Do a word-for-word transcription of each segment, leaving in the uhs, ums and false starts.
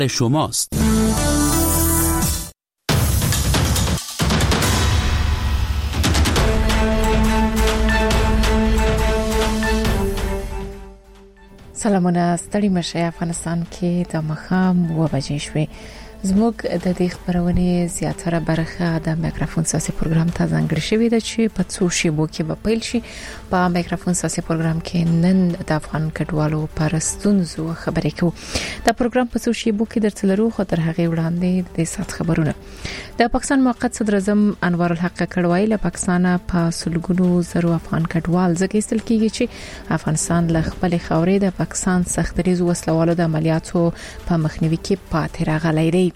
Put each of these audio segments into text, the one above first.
شماست. سلامونه ستړي مشه افغانستان کې د مخام و بجې شوې زموږ د دې خبرونه زیاتره برخه د میکروفون ساسي پروګرام ته ځانګړې شوې ده چې په څو شیبو کې به پیل شي. په میکروفون ساسي پروګرام کې نن د افغان کډوالو پرستونزو خبرې کوو. د پروګرام په څو شیبو کې درڅلرو خو تر هغه وړاندې د سات خبرونه. د پاکستان موقت صدر اعظم انوار الحق کډوای له پاکستان په سلګونو زرو افغان کډوال ځکه استل کیږي چې افغانستان له خپل خاورې د پاکستان سختريز وسلوالو د عملیاتو په مخنیوي کې پاتې راغلی دی.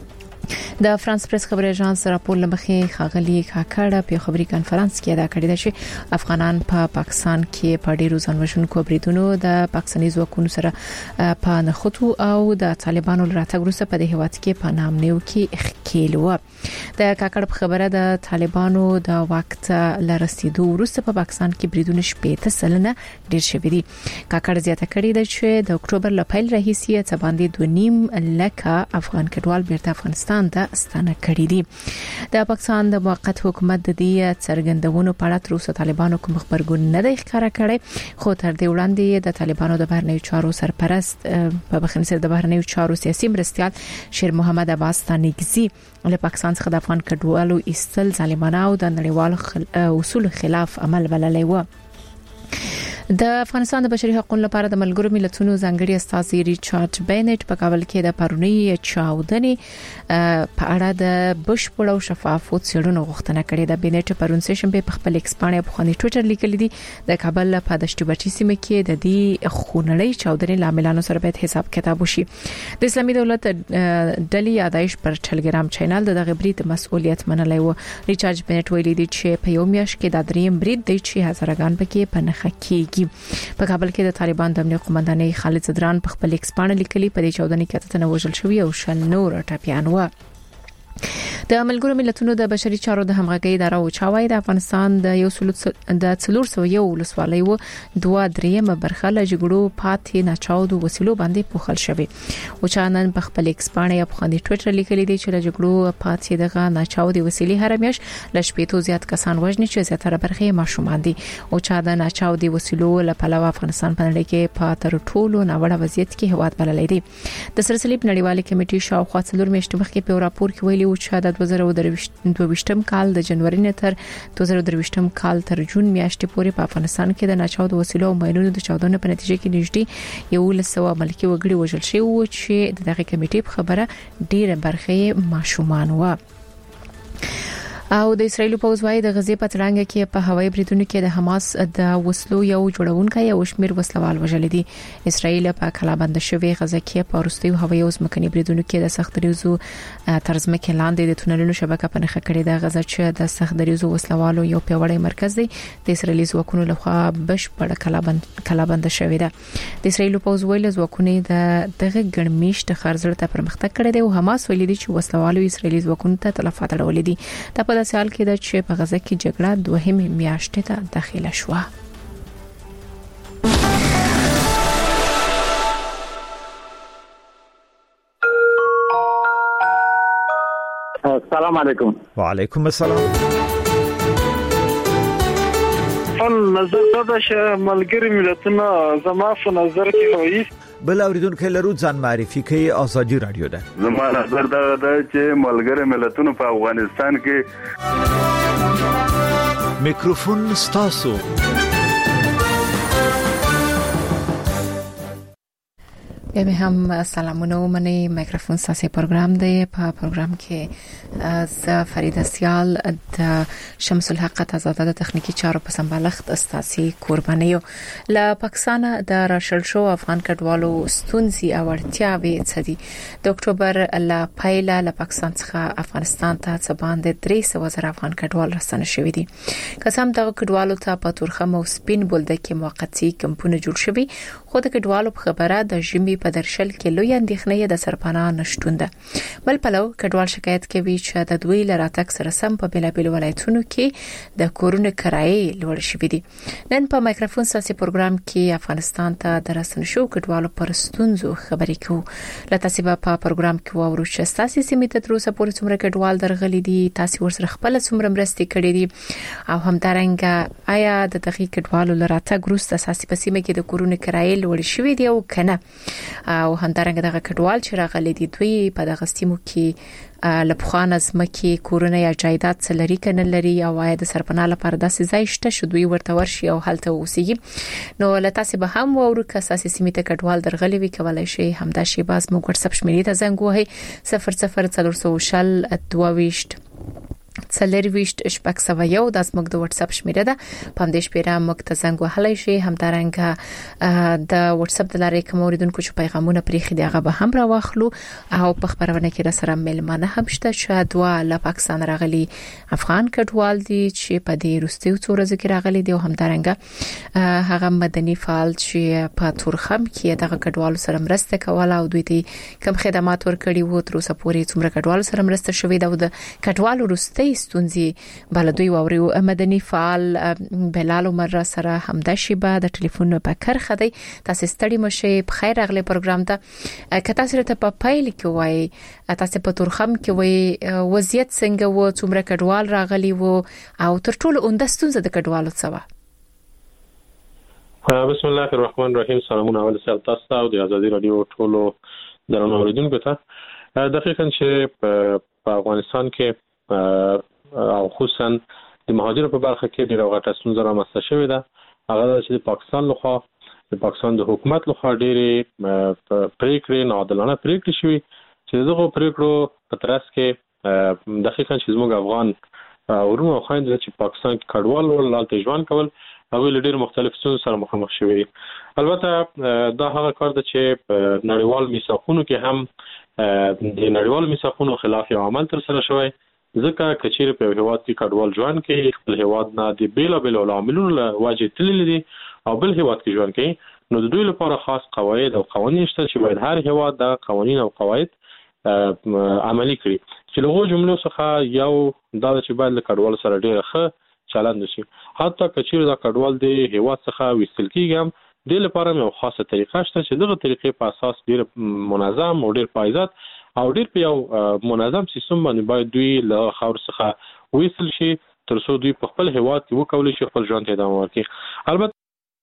د فرانس پریس خبري اژانس راپور لمخې خاغلی کاکړه په خبري کانفرنس کې ادا کړی دی چې افغانان په پا پاکستان کې په ډیرو ځانوژونکو بریدونو د پاکستاني ځواکونو سره په نخټو او د طالبانو راتګ وروسته په دې هیواد کې په نامنیو کې ښکیلو. د کاکړ په خبره د طالبانو د وخت لرسیدو وروسته په پا پاکستان کې بریدونه شپږ سلنه ډیر شوي دي. کاکړ زیاته کړی دی چې د اکتوبر لپاره راهیسي څه باندې دوه نیم لکه افغان کډوال بیرته افغانستان ته ستانه کړی دي. د پاکستان د موقت حکومت د دې څرګندونو په اړه تر اوسه طالبانو کوم خبرګون نه دی ښکاره کړی، خو تر دې وړاندې د طالبانو د بهرنیو چارو سرپرست په بخښنې د بهرنیو چارو سیاسي مرستيال شیر محمد عباس تانیګزي له پاکستان څخه د افغان کډوالو ایستل ظالمانه او د نړیوالو خل... اصول خلاف عمل بللی و. د افغانستان د بشري حقوقو لپاره د ملګرو ملتونو ځانګړي استازي ریچارډ بینټ په کابل کې د پرونی چاودنې په اړه د بشپړ او شفاف څېړنو غوښتنه کړې ده. بینټ پرون سیشن په خپل ایکس باندې په خوني ټوئیټر لیکلي دي د کابل په دشت بټي سیمه کې د دې خونړۍ چاودنې لاملانو سره باید حساب کتاب وشي. د اسلامي دولت ډلې یادایش پر ټلګرام چینل د دغه برید مسؤلیت منلای و. ریچارډ بینټ ویلي دی چې په یو میاشت کې د دریم برید دی چې هزارګان پکې په نخښه کېږي. په کابل کې د طالبان د امنیت قومندانۍ خالد زدران په خپل ایکس باندې لیکلي په دې چاودنې کې اتنه وژل شوی او شل نور ټاپیان و. د ملګرو ملتونو د بشري چارو د همغږي اداره او چاوي د افغانستان د یو سلو د څلور سو یو ولسوالۍ و دوه درېمه برخه له جګړو پاتې نه چاودو وسیلو باندې پوښل شوی. او چانن په خپل ایکس باندې په خندي ټوئیټر لیکلي دی چې له جګړو پاتې دغه نه چاودي وسیلې هر میاش ل شپېتو زیات کسان وژني چې زیاتره برخه ماشومان دي. او چا د نه چاودي وسیلو له پلوه افغانستان په نړۍ کې په تر ټولو ناوړه وضعیت کې هواد بللی دی. د سرسلیب نړیوالې کمیټې شاوخوا څلور میاشتې مخکې په راپور کې ویلي و چې د دوه زره دوه کال د جنوري نه تر دوه زره درې کال تر جون میاشتې پورې په افغانستان کې د ناچاودو وسیلو او ماینونو د چاودنې په نتیجه کې نږدې یو لسو ملکی وګړي وژل شوی و چې دغه کمیټې په خبره ډیره برخه ماشومان و. او د اسرایل په وزوای د غزې په تړانګه کې په هوایي بریدونو کې د حماس د وسلو یو جوړونکی او شمیر وسلوال وژل دي. اسرایل په کلابند شوی غزه کې په وروستیو هوایي او ځمکني بریدونو کې د سختریزو ترزمکه لاندې د تونلونو شبکه په نخښه کړې ده. غزه چې د سختریزو وسلوالو یو پیوړی مرکز دی د اسرایلی ځواکونو لخوا بشپړ کلابند کلابند شوی ده. د اسرایل په وزوای له ځواکونو د دغه ګڼمیشت خرڅړه ته پرمختګ کړی دی او حماس ویلي دي چې وسلوالو اسرایلی ځواکونو ته تلفات اړولې دي. د په سال کې د چې په غزه کې جګړه دوهمه میاشتې ته داخله شوه. السلام علیکم. وعلیکم السلام. ان نظر دا چې ملګری ملتونه زما په نظر کې وایي بل اوریدونکو لرو ځان معرفي کوي ازادي رادیو ده. زما نظر دا ده چې ملګری ملتونه په افغانستان کې میکروفون ستاسو. بیا به هم سلامونه ومني. میکروفون ساسي پروګرام دی. په پروګرام کې ز فرید سیال د شمس الحق آزاده د تخنیکی چارو په سمبالښت استاسي قربانیو له پاکستان د راشل شو افغان کډوالو ستونزي او اړتیاوې څه دي. د اکتوبر له پایله له پاکستان څخه افغانستان ته څه باندې درې سوه زره افغان کډوال راستنه شوي دي. قسم دغه کډوالو ته په تورخم او سپین بولده کې موقتی کمپونه جوړ شوي، خو د کډوالو په خبره د ژمي په درشل کې لوی اندېښنې د سرپناه نشټون ده. بل پلو کډوال شکایت کوي چې د دوی لراتک سره سم په بلابل ولایتونو کې د کورونو کرایې لوړ شوې دي. نن په مایکروفون ساسي پروګرام کې افغانستان ته درسن شو کډوالو پر ستونزو خبرې کوو. لته سبا په پروګرام کې وورو چې ساسي سیمه ته تر اوسه پورې څومره کډوال درغلي دي، تاسو ورسره خپل څومره مرستې کړې دي او همدارنګه آیا د دقیق کډوالو لراتک ګروسته اساسي په سیمه کې د کورونو کرایې لوړ شوې دي او کنه، او همدارنګه دغه کډوال چې راغلي دي دوی په دغه سیمو کې لپخوان ازمکه کورونه یا جایداد څلري کنه لري او آیا د سرپناه لپاره داسې ځای شته چې دوی ورته ورشي او هلته اوسېږي. نو لته سبا هم وورو که اساسي سیمه ته کډوال درغلي وي کولای شي همدا شی باز مو واتساپ شمیرې ته زنګ وهي صفر صفر څلور سوه شل دوه ویشت څلرويشت شپږ سوه یو د زموږ د واتساپ شمیره ده. په همدې شمیره موږ ته زنګ وهلی شي. همدارنګه د واتساپ د لارې کوم اوریدونکو چې پیغامونه پرېخي دی هغه به هم راوخلو او په خبرونه کې را سره ملمنه هم شته چې دوه له پاکستان راغلي افغان کډوال دي چې په دې وروستیو څو ورځو کې راغلي دي او همدارنګه هغه مدني فعال چې په تورخم کې دغه کډوالو سره مرسته کوله او دوی ته کوم خدمات ورکړي وو تر اوسه پورې څومره کډوالو سره مرسته شوې ده او د کډوالو وروستي ستونزې بلدوی ووري مدني فعال بلال عمر سره همدا شیبه د ټلیفون په کرخه دی. تاسو ستړي مشه په خیر اغله پروګرام ته که تاسو ته په پایل کې وای تاسو په تورخم کې وای وضعیت څنګه و څومره کډوال راغلي وو او تر ټولو اونده ستونزه د کډوالو څه و؟ بسم الله الرحمن الرحیم. سلامونه اول سره تاسو ته او د ازادي رادیو ټولو درنو اوریدونکو ته. دقیقاً چې په افغانستان کې او خصوصا د مهاجرو په برخه کې ډېر غټه ستونزه رامنځته شوې ده. هغه چې د پاکستان لخوا د پاکستان د حکومت لخوا ډېرې پریکړې ناعادلانه پریکړې شوې چې دغه پریکړو په ترڅ کې دقیقاً چې زموږ افغان ورونو او خویندو چې پاکستان کې کډوال ول لالته ژوند کول هغه له ډېر مختلف ستونزو سره مخامخ شوي. البته دا هغه کار ده چې په نړیوال میثاقونو کې هم د نړیوال میثاقونو خلاف یو عمل تر سره شوی. ځکه کچیر په هیواد کې کډوال ژوند کوي خپل هیواد نه د بیل بیل عواملونو له وجې تللی دي او بل هیواد کې ژوند کوي، نو د دوی لپاره خاص قواعد او قوانین شته چې باید هر هیواد د قوانین او قواعد عملي کړي. چې له جملو څخه یو دا چې باید له کډوال سره ډېر ښه چلند وشي. حتی کچیر دا کډوال د هیواد څخه ویستل کیږي هم د لپاره یو خاصه طریقه شته چې دغه طریقې په اساس ډېر منظم او ډېر پایدار او ډېر په یو منظم سیستم باندې باید دوی له خاور څخه ویستل شي تر څو دوی په خپل هیواد کې وکولای شي خپل ژوند ته ادامه ورکړي. البته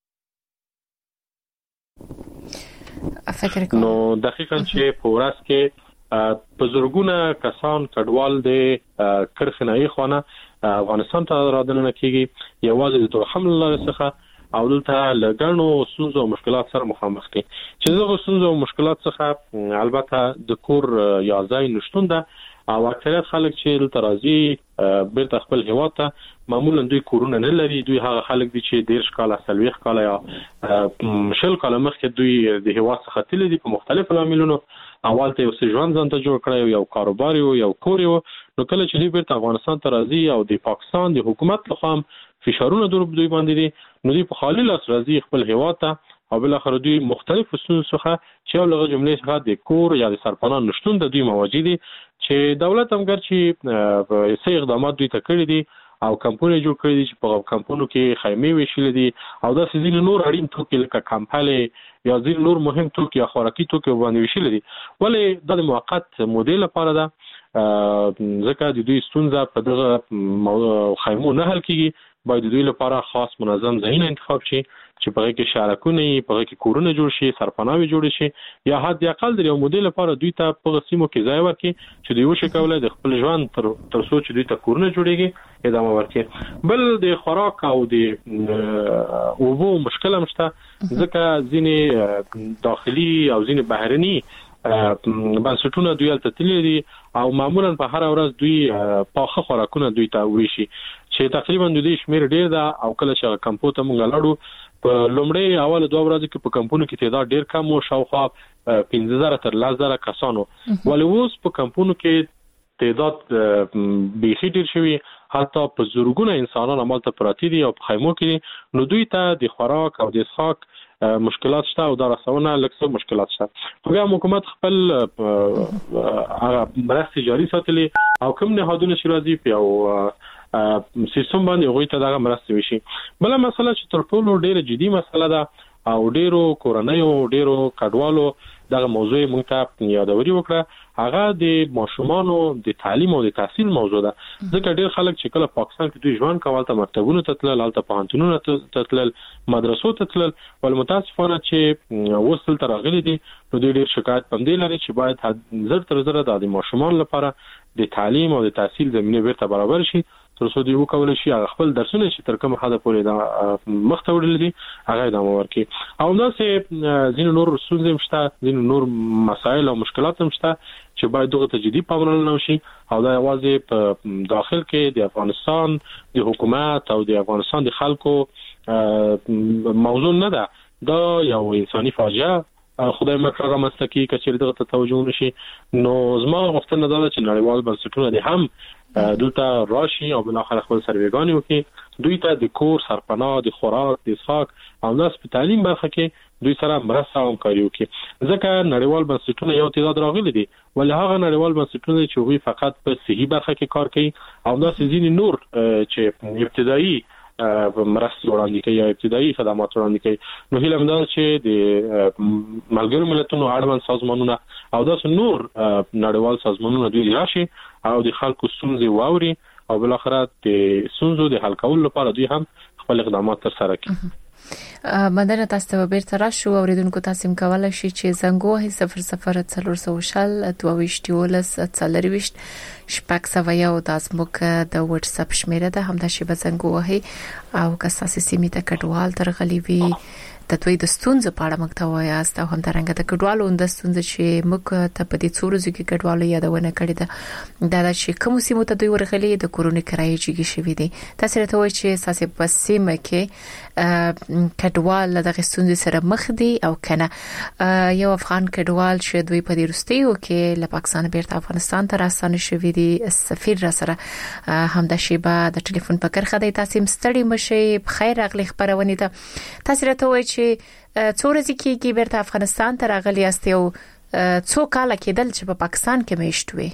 فکر کوم نو دقیقاً چې په ورځ کې په زرګونه کسان کډوال د کرخنایي خونه افغانستان ته راځنه کیږي یوازې د تورخم لاره څخه او دلته لګڼو ستونزو او مشکلات سره مخامخ دي. چې دغه ستونزو او مشکلات څخه البته د کور یا ځای نشټون ده او اکثریت خلک چې دلته راځي بیرته خپل هیواد ته معمولا دوی کورونه نه لري. دوی هغه خلک دي چې ډېر کاله سلويخ کاله یا شل کاله مخکې دوی د هیواد څخه تللي دي په مختلفو عواملونو. اول ته یو څه ژوند ځان ته جوړ کړی یو کاروبار یو کور یو، نو کله چې دوی بیرته افغانستان ته راځي او د پاکستان د حکومت لخوا فشارونه در دوی باندې دي، نو دوی په خالي لاس راځي خپل هیواد ته او بل اخر دوی مختلف ستونزو څخه چې لږه جملې څخه د کور یا د سرپناه نشټون د دوی مواجه دي چې دولت هم ګرځي په سي اقدامات دوی ته کړی دي او کمپونی جوړ کړی دي چې په کمپونو کې خیمه ویشل دي او دا ځینې نور اړین توکي لکه کمپاله یا ځینې نور مهم توکي یا خوراکي توکي باندې ویشل دي. ولې د موقت مودې لپاره ده ځکه د دوی ستونزه په دغه خیمو نه حل کیږي. باید دوی لپاره خاص منظم ځایونه انتخاب شي چې په هغه کې شارکونه یې په هغه کې کورونه جوړ شي، سرپناوي جوړ شي یا حد اقل د یو مودې لپاره دوی ته په سیمو کې ځای ورکړي چې دوی وشي کولای د خپل ژوند تر تر څو چې دوی ته کورونه جوړيږي ادامه ورکړي. بل د خوراک او د اوبو مشکل هم شته ځکه ځینې داخلي او ځینې بهرني بنسټونه دوی الته تللي دي او معمولا په هر ورځ دوی پاخه خوراکونه دوی ته ویشي چې تقریبا د دې شمیر ډیر ده او کله چې کمپو ته مونږ لاړو په لومړی اول دوه ورځې کې په کمپونو کې تعداد ډیر کم او شاوخوا پنځه زره تر لس زره کسانو، ولې اوس په کمپونو کې تعداد بیخي ډیر شوی، حتی په زورګونه انسانان عملته پراتی دي او په خیمو کې، نو دوی ته د خوراک او د اسحاق مشکلات شته او دا رسونه لکه مشکلات شته. خو بیا حکومت خپل هغه مرستې جاري ساتلي او کوم نهادونه چې راځي په یو سیستم باندې هغوی ته دغه مرستې وشي. بله مسله چې تر ټولو ډیره جدي مسله ده او ډیرو کورنیو ډیرو کډوالو دغه موضوع مونږ ته یادوري وکړه، هغه د ماشومانو د تعلیم او د تحصیل موضوع ده. ځکه ډیر خلک چې کله پاکستان کې دوی ژوند کول ته مکتبونو ته تلل، البته پوهنتونونو ته تلل، مدرسو ته تلل، ول متاسفانه چې وصل تر راغلي دي نو دوی ډیر شکایت پم دی لري چې باید زر تر زر د ماشومان لپاره د تعلیم او د تحصیل زمينه بیرته برابر شي تر څو دوی وکول شي هغه خپل درسونه چې تر کومه حد پورې دا مخته وړل دي هغه د امورکي او نو سه زین نور ستونزې مشته، زین نور مسایل او مشکلات مشته چې باید دغه تجدید پاملرنه وشي او دا یوازې په داخل کې د افغانستان د حکومت او د افغانستان د خلکو موضوع نه ده، دا یو انساني فاجعه خدای مکرره مستکی کچې دغه ته توجه نشي. نو زما غوښتنه ده چې نړیوال بنسټونه دي هم دلته راشي او بل اخر خپل سرویګانی وکړي، دوی ته د کور سرپناه، د خوراک، د اسحاق او ناس په تعلیم برخه کې دوی سره مرسته او همکاري وکړي. ځکه نړیوال بنسټونه یو تعداد راغلي دي ولې هغه نړیوال بنسټونه چې وی فقط په صحي برخه کې کار کوي او ناس ځینې نور چې ابتدایي مرستې وړاندې کوي یا ابتدایي خدمات وړاندې کوي. نو هیله مند چې د ملګرو ملتونو اړوند سازمانونه او داس نور نړیوال سازمانونه دوی راشي او د خلکو ستونزې واوري او بل اخر د ستونزو د حل کولو لپاره دوی هم خپل اقدامات تر سره کوي. مدنه تاسو ته بیرته راشو اوریدونکو تاسو کولای شئ چې زنګوه صفر صفر څلور سوه شل دوه ویشت ولس څلرويشت شپږ سوه یو د ازموک د واتس اپ شمیره ده، همدا شی به زنګوه او که تاسو سیمه ته کډوال درغلی وي د دوی د ستونزې په اړه موږ ته وایاست او هم درنګ د کډوالو د ستونزې چې موږ ته په دې څورځو کې کډوالو یادونه کړې ده دا چې کوم سیمه ته دوی ورغلي د کورونی کرایې چې شوي دي. تاسو راته وایئ چې اساسي په سیمه کې کډوال د ستونزې سره مخ دي او کنه یو افغان کډوال چې دوی په دې رستیو کې له پاکستان بیرته افغانستان ته راستانه شوي دي، سفیر را سره هم د شیبه د ټلیفون په کرخه د تاسو مستړي مشي بخیر اغلی خبرونه ته. تاسو راته وایئ چې څو ورځې کېږي بیرته افغانستان ته راغلي یاست او څو کاله کېدل چې په پاکستان کې میشت وي؟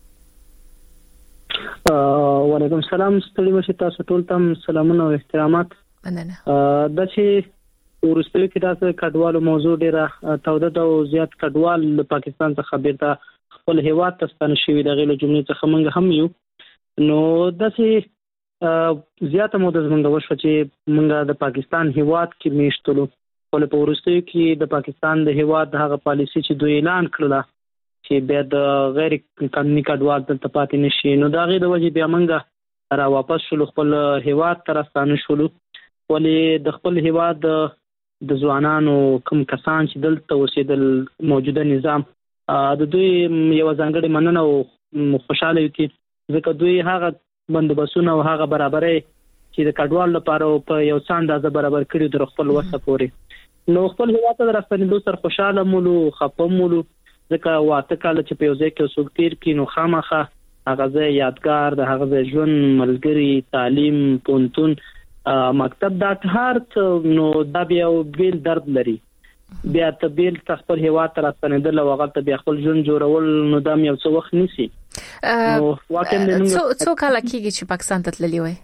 وعلیکم السلام، ستړي مشه تاسو ټول ته سلامونه او احترامات. مننه. د چې ورستلو کې تاسو کډوالو موضوع ډیره توده او زیات کډوال پاکستان څخه بیرته خپل هیواد ته ستنه شوي د غیلو جملې څخه موږ هم یو. نو د چې زیاته موده زمونږ وشو چې موږ د پاکستان هیواد کې میشتلو ولې په ورستیو کې د پاکستان د هیواد هغه پالیسی چې دوی اعلان کړله چې بیا د غیر قانوني کډوال دلته پاتې نشي، نو دا غي د وجې بیا موږ را واپس شولو خپل هیواد ته راستانه شولو ولې د خپل هیواد د ځوانانو کوم کسان چې دلته اوسېدل موجوده نظام د دوی یو ځانګړي مننه او خوشاله یو کې ځکه دوی هغه بندوبسونه او هغه برابرۍ چې د کډوال لپاره په یو څاند اندازه برابر کړي د خپل وسه پوري. نو خپل هیواد ته راستنېدو سره خوشاله مولو خپم مولو ځکه واته کال چې په یو ځای کې وسوک تیر کې نو خامخه هغه ځای یادګار د هغه ځای ژوند ملګری تعلیم پونتون مکتب دا هر نو دا بیا بیل درد لري بیا ته بیل خپل هیواد ته راستنېدل او هغه ته بیا خپل ژوند جوړول نو دا یو څه وخت نیسي. نو واکه څو څو کال کېږي چې پاکستان ته تللی وای؟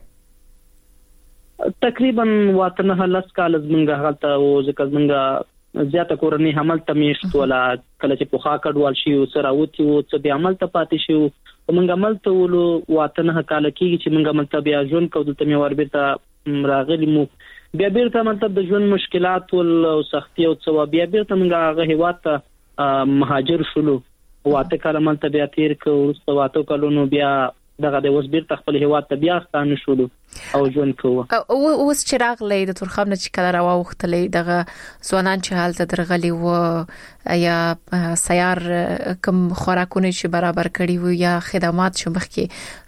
تقریبا واته نه لس کال زمونږه هغه او ځکه زمونږه زیاته کورنۍ عمل ته میشت ولا کله چې په خا کډوال شي او سره وتی او څه بیا عمل ته پاتې شي موږ عمل ته ولو واته نه کال کېږي چې موږ عمل ته بیا ژوند کوو ته مې ور بیرته راغلی مو بیا بیرته مطلب د ژوند مشکلات او سختي او څه بیا بیرته موږ هغه هیواد ته مهاجر شولو واته کال عمل ته بیا تیر کو او واته کلونو بیا دغه د اوس بیرته خپل هیواد ته بیا ستانه شولو او ژوند کوو. اوس چې راغلی د تورخم چې کله راوختلې دغه ځوانان چې حالت درغلي و یا سیار کوم خوراکونه چې برابر کړي وو یا خدمات چې مخکې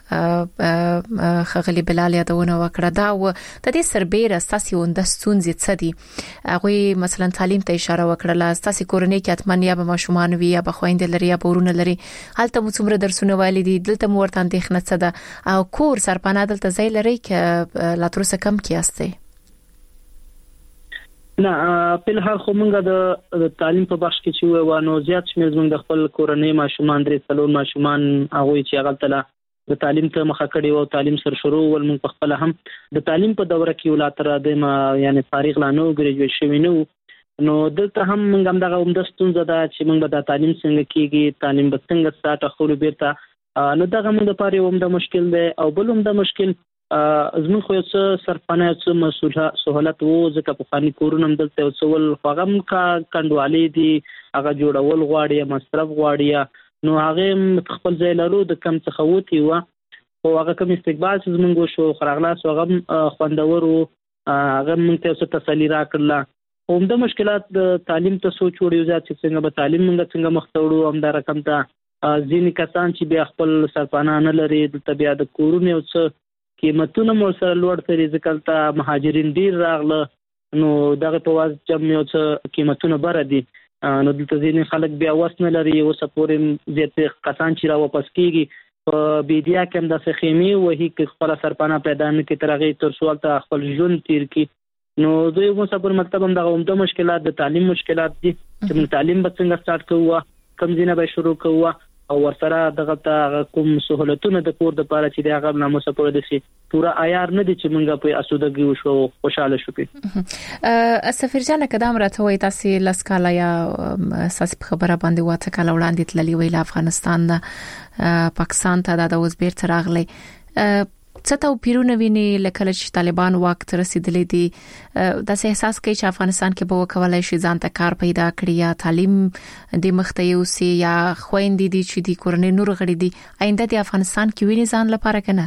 خغلی بلال یادونه وکړه دا و د دې سربېره اساسي وندستون زی څه دي هغه مثلا تعلیم ته اشاره وکړه اساسي کورنۍ کې اتمن یا به ماشومان وي یا به خويند لري یا بورونه لري هلته مو څومره درسونه والدي دلته مو ورته اندېښنه څه ده او کور سرپناه دلته ځای لري کې لا تر څه کم کې استه نه په هر خو موږ د تعلیم په بخش کې چې وانه زیات شمېر موږ د خپل کورنۍ ماشومان درې څلور ماشومان هغه چې هغه تل د تعلیم ته مخه کړي او تعلیم سره شروع ول موږ په خپل هم د تعلیم په دوره کې ولاتره د یعنی فارغ لا نو ګریجویټ شوی نو نو دلته هم موږ هم دغه عمده ستونزه ده چې موږ د تعلیم څنګه کیږي تعلیم به څنګه ستاسو خو بیرته نو دغه موږ لپاره یو عمده مشکل دی او بل عمده مشکل زمون خو څه سرپنه څه مسوله سہولت وو ځکه په فني کورونم دلته وسول فغم کا کندوالي دي هغه جوړول غواړي مصرف غواړي نو هغه خپل ځای لرو د کم څه خوتی و او هغه کوم استقبال زمونږ شو خراغلاس هغه خوندور هغه موږ ته څه تسلی راکړه هم د مشکلات د تعلیم ته سوچ وړي ځکه چې څنګه به تعلیم موږ څنګه مختوړو هم دا رقم ته ځینې کسان چې بیا خپل سرپنه نه لري د طبيعت د کورونو څه قیمتونه مو سره لوړ ترې ځکه ته مهاجرین ډیر راغله نو دغه په واز چې یو څه قیمتونه بر دي نو د تزین خلک بیا وسنه لري او سپورې زیات کسان چې را واپس کیږي په بیدیا کې هم د سخیمي وਹੀ کې خپل سرپنه پیدا نه کی ترغه تر سوال ته خپل ژوند تیر کی نو دوی مو سپور مطلب هم دغه عمده مشکلات د تعلیم مشکلات دي چې تعلیم به څنګه سٹارټ کوو کم ځینه به شروع کوو او ورسره دغه ته کوم سہولتونه د کور د پاره چې دغه نامو سپور دي سي پورا عیار نه دي چې مونږه په اسودګي وشو خوشاله شو په سفیر جان قدم راته وای تاسو لسکاله یا اساس خبره باندې واته کله وړاندې تللی ویل افغانستان د پاکستان ته د اوزبیر تراغلی څه ته پیرونه ویني لکه چې طالبان وخت رسیدلې دي د احساس کوي چې افغانستان کې به وکولای شي ځان ته کار پیدا کړي یا تعلیم د مختیو سي یا خويندې دي چې د کورنۍ نور غړي دي آینده د افغانستان کې ویني ځان لپاره کنه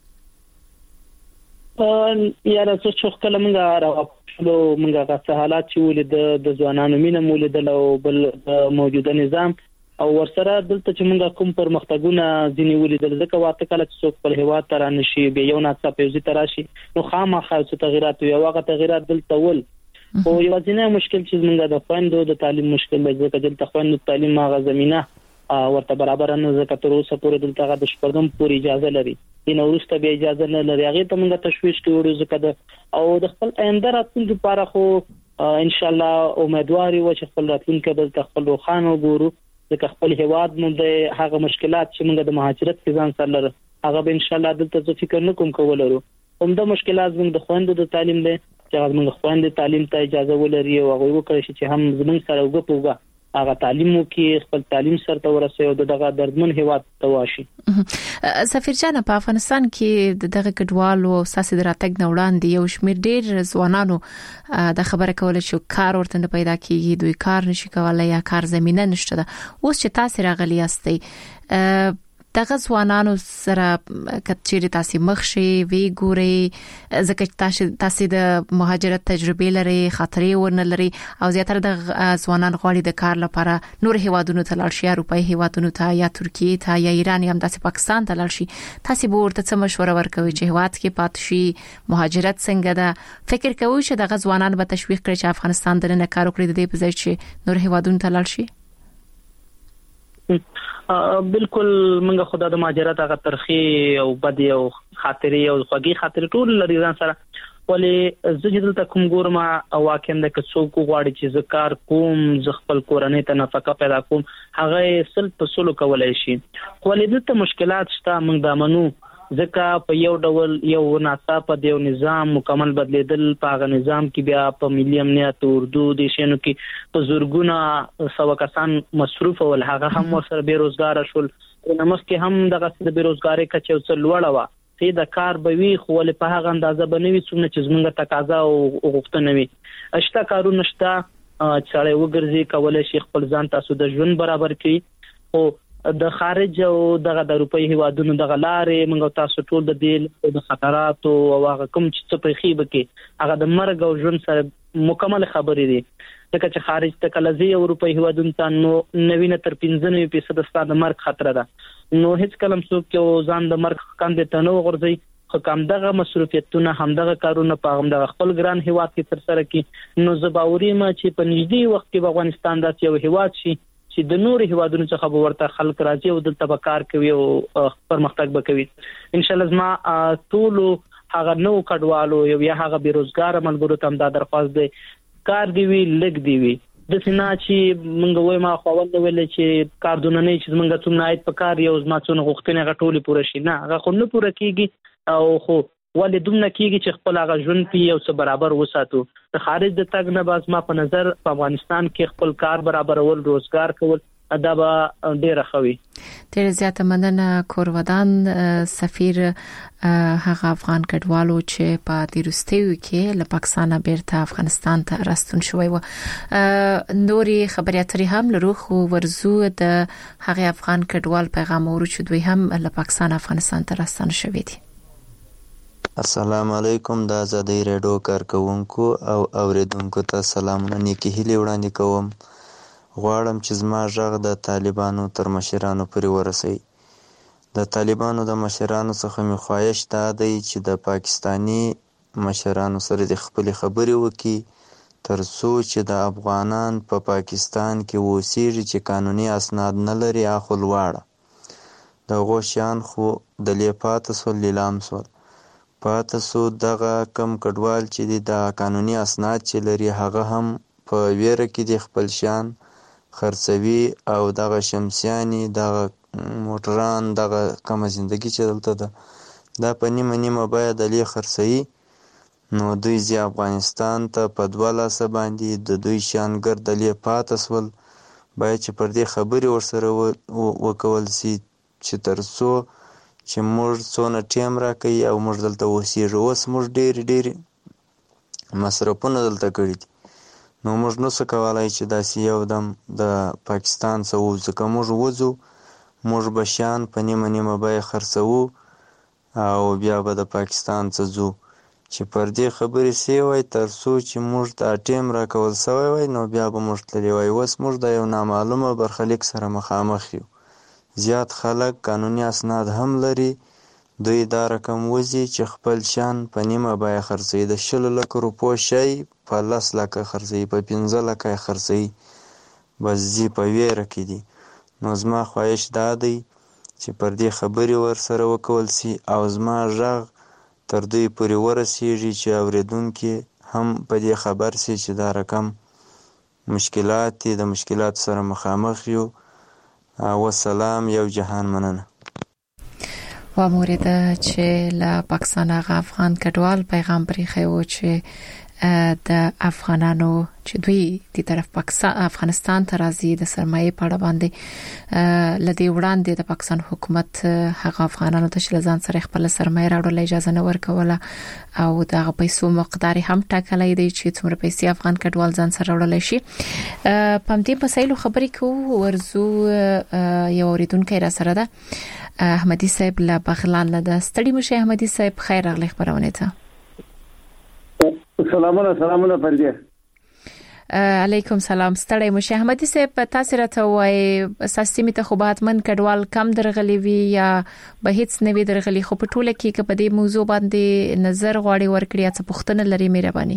یا راځو چې کله موږ راوښلو موږ غوښته حالات چې ولې د ځوانانو مینه مولید له بل موجوده نظام او ورسره دلته چې موږ کوم پرمختګونه ځینې ولیدل ځکه واته کله چې څوک په هوا تر نشي به یو ناڅاپه پیوزي تراشي نو خامخا څه تغیرات یو هغه تغیرات دلته ول او یو ځینې مشکل چې موږ د خويندو د تعلیم مشکل دی ځکه دلته خويندو تعلیم هغه زمينه ورته برابر نه ځکه تر اوسه پورې دلته د شپږم پورې اجازه لري دین ورسته به اجازه نه لري هغه ته موږ تشويش کوو ځکه د او د خپل آینده راتلونکي لپاره خو ان شاء الله امیدواري و چې خپل راتلونکي دلته خپل روخانه ګورو د خپل هواد نو د هغه مشکلات چې موږ د مهاجرت کې ځان سره لرو هغه به ان شاء الله دلته څه فکر نه کوم کولرو هم د مشکلات موږ د خويندو د تعلیم دی چې موږ خويندې تعلیم ته اجازه ولري او هغه وکړي چې هم زموږ سره وګپوګه هغه تعلیم کې خپل تعلیم سره ورسوي او دغه دردمن هواد تواشي سفیر جان په افغانستان کې دغه کډوالو او ساسي دراتګ نوړان دي یو شمیر ډیر ځوانانو د خبره کوله چې کار ورته پیدا کیږي دوی کار نشي کولای یا کار زمينه نشته ده اوس چې تاسو راغلی یاستئ دغه ځوانانو سره کچېری تاسو مخ شي وی ګوري ځکه تاسو تاسو د مهاجرت تجربه لري خاطرې ورن لري او زیاتره د ځوانان غواړي د کار لپاره نور هیوادونو ته لاړ شي اروپای هیوادونو ته یا ترکیه ته یا ایران یا هم د پاکستان ته لاړ شي تاسو به ورته څه مشوره ورکوي چې هیواد کې پات شي مهاجرت څنګه ده فکر کوئ چې دغه ځوانان به تشویق کړي چې افغانستان د نه کار وکړي د دې په ځای چې نور هیوادونو ته لاړ شي بالکل موږ خدای د مهاجرت هغه ترخی او بدی او خاطرې او خوږی خاطرې ټول لري ځان سره ولې زجدل ته کوم ګورم او واکم د کڅوک غواړي چې ذکر کوم ز خپل کورنۍ ته نفقه پیدا کوم هغه سل په سلو کولای شي ولې دلته مشکلات شته موږ د منو ځکه په یو ډول یو ناڅاپه د یو نظام مکمل بدلیدل په هغه نظام کې بیا په ملي امنیت اردو د شنو کې په زورګونه سو کسان مصروف ول هغه هم سره بیروزګار شول نمس کې هم دغه د بیروزګاری کچې وڅ لوړه و چې د کار به وی خو ول په هغه اندازه بنوي څومره چې زمونږ تقاضا او غوښتنه وي اشته کارونه شته چې وګرځي کولای شي خپل ځان تاسو د ژوند برابر کړي او د خارج او دغه د اروپای هیوادونو د غلارې موږ تاسو ټول د دیل د خطرات او هغه کوم چې څه پېخي بکې هغه د مرګ او ژوند سره مکمل خبرې دي ځکه چې خارج ته کلزي اروپای هیوادونو ته نو نوینه تر پنځه فیصد ستاسو د مرګ خطر ده نو هیڅ کلم څوک چې ځان د مرګ کاندې ته نو غورځي خو کوم دغه مسؤلیتونه هم دغه کارونه په هم دغه خپل ګران هیواد کې تر سره کې نو زباوري ما چې په نږدې وخت کې افغانستان داسې یو هیواد شي چې د نور هیوادونو څخه به ورته خلک راځي او دلته به کار کوي او پرمختګ به کوي ان شاء الله زما ټول هغه نو کډوالو یو یا هغه بیروزګار ملګرو ته هم دا درخواست دی کار دی وی لګ دی وی د سینا چې موږ وای ما خوند ویل چې کاردونه نه چې موږ څوم نایت په کار یو ځما څونه غوښتنه غټولې پوره شي نه هغه خو نه پوره کیږي او خو ولې دومره کیږي چې خپل هغه ژوند پی او څه برابر وساتو د خارج د تګ نه باز ما په نظر په افغانستان کې خپل کار برابرول روزګار کول دا به ډیره خوي. ډیر زیاته مننه کورودان سفیر هغه افغان کډوالو چې په دیروستیو کې له پاکستان بیرته افغانستان ته راستون شوی و. نوري خبري اترې هم لرو خو ورزو د هغه افغان کډوال پیغام ورو چې دوی هم له پاکستان افغانستان ته راستون شوی دي. السلام علیکم د آزادۍ رادیو کارکونکو او اوریدونکو ته سلامونه نیکی هیلې وړاندې کوم. غواړم چې زما غږ د طالبانو تر مشرانو پورې ورسوي. د طالبانو د مشرانو څخه مې خواهش دا دی چې د پاکستانی مشرانو سره د خپلې خبرې وکړي تر څو چې د افغانان په پا پاکستان کې اوسېږي چې قانوني اسناد نه لري اخو لواړه د غوشیان خو د لیپات سو لیلام سو پات سو دغه کم کډوال چې د قانوني اسناد چې لري هغه هم په ویره کې د خپل شان خرڅوي او دغه شمسیانی دغه موټران دغه کم زندگی چې دلته ده دا په نیمه نیمه باید دلی خرڅوي نو دوی زی افغانستان ته په دوه لاسه باندې د دوی شان ګردلی پاتې سول باید چې پر دې خبرې ورسره وکول سي چې تر څو چې موږ څونه ټیم راکوي او موږ دلته اوسېږو. اوس موږ ډېرې ډېرې مصرفونه دلته کړي دي نو موږ نو څه کولای چې داسې یو دم د پاکستان څخه ووځو. که موږ وځو موږ به شیان په نیمه نیمه بیه خرڅوو او بیا به د پاکستان څخه ځو چې پر دې خبرې سوی وای تر څو چې موږ دا ټیم راکول سوی وای نو بیا به موږ تللی وای. اوس موږ د یو نامعلومه برخلیک سره مخامخ یو. زیات خلک قانوني اسناد هم لري دوی دا رقم وځي چې خپل شان په نیمه بیه خرڅوي. د شلو لکو روپو شی په لس لکه خرڅوي په پنځه لکه خرڅوي بس ځي په ویره کې دي. نو زما خواهش دا دی چې پر دې خبرې ورسره وکول سي او زما غږ تر دوی پورې ورسیږي چې اوریدونکي هم په دې خبر سي چې دا رقم مشکلات دي د مشکلات سره مخامخ یو. والسلام یو جهان مننه. و مورد چې له پاکستان هغه افغان کډوال پیغام پرې خو چې د افغانانو چې دوی د طرف پاکستان افغانستان ته راځي د سرمایه په اړه باندې لدی وړاندې د پاکستان حکومت هغه افغانانو ته چې ځان سره خپل سرمایه راوړل اجازه نه ورکوله او د پیسو مقدار هم ټاکلای دی چې څومره پیسې افغان کډوال ځان سره راوړل شي. پم دې په سایلو خبرې کوو ورزو یو اوریدونکو را سره ده احمدی صاحب له بغلان له ستړي مشه. احمدی صاحب خیر راغلی خبرونه ته. سلامونه سلامونه پردې. علیکم سلام ستړی مشه. احمدی صاحب تاسو راته وای ساسي می ته خو بهتمن کډوال کم درغلی وی یا به هیڅ نه وی درغلی خو په ټوله کې په دې موضوع باندې نظر غواړي ورکړی څه پوښتنه لري مهرباني.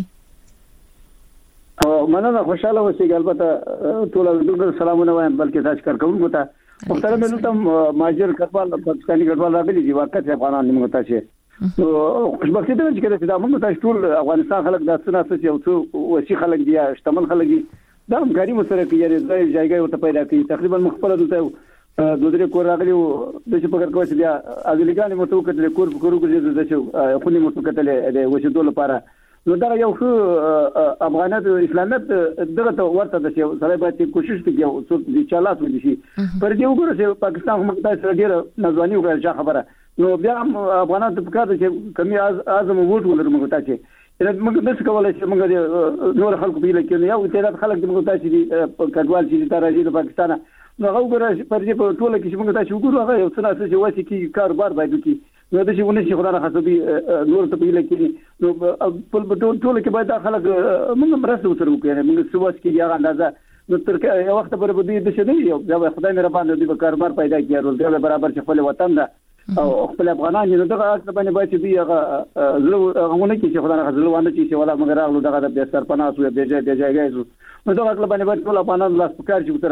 او مننه خوشاله اوسئ. البته ټول دغه سلامونه وایم بلکې تاسو کارکونکو ته مختلف دلته ماجر کډوال پاکستاني کډوال راغلي دي واقعي افغانان موږ ته شي نو خوشبختي ده چې دا موږ تاسو ټول افغانستان خلک د څه نه څه یو څو وسی خلک دي شتمل خلک دي دا همکاري مو سره کوي ځای ځای ورته پیدا کوي. تقریبا مخفل دلته دوه درې کور راغلي د چې په کار کوي بیا اګلیګان مو ته کتل کور کور کوي د چې خوني مو کتل د وشدو لپاره نو دا یو څه افغانات اسلامیت دغه ته ورته د چې سره باید کوشش وکړي او څو د چالات ودی شي پر دې وګوره چې پاکستان هم تاسو ډیره نځواني وکړه خبره نو بیا افغانان ته پکاره چې کمی اعظم ووټ ولر موږ ته چې موږ نس کولای چې موږ نور خلکو په لکه یو تعداد خلک موږ ته چې کډوال چې تر راځي د پاکستان نو هغه وګوره پر دې په ټوله کې چې موږ ته وګورو هغه یو څه چې واسي کې کاروبار باید وکړي نو د شي ونه شي خدای حسابي نور ته په لکه نو په ټوله کې باید خلک موږ مرسته وسره وکړي موږ څه واسي کې هغه اندازه نو تر یو وخت پر بده د شي یو دا خدای مې ربان دې کاروبار پیدا کړي روزګار برابر چې خپل وطن ده او خپل افغانان نو دغه اصل باندې باید چې هغه زلو هغه کې چې خدای غزلو باندې چې ولا مګر هغه دغه د سرپناه سو د دې ځای ځای نو دغه اصل باندې باید ټول افغانان لاس پکار چې تر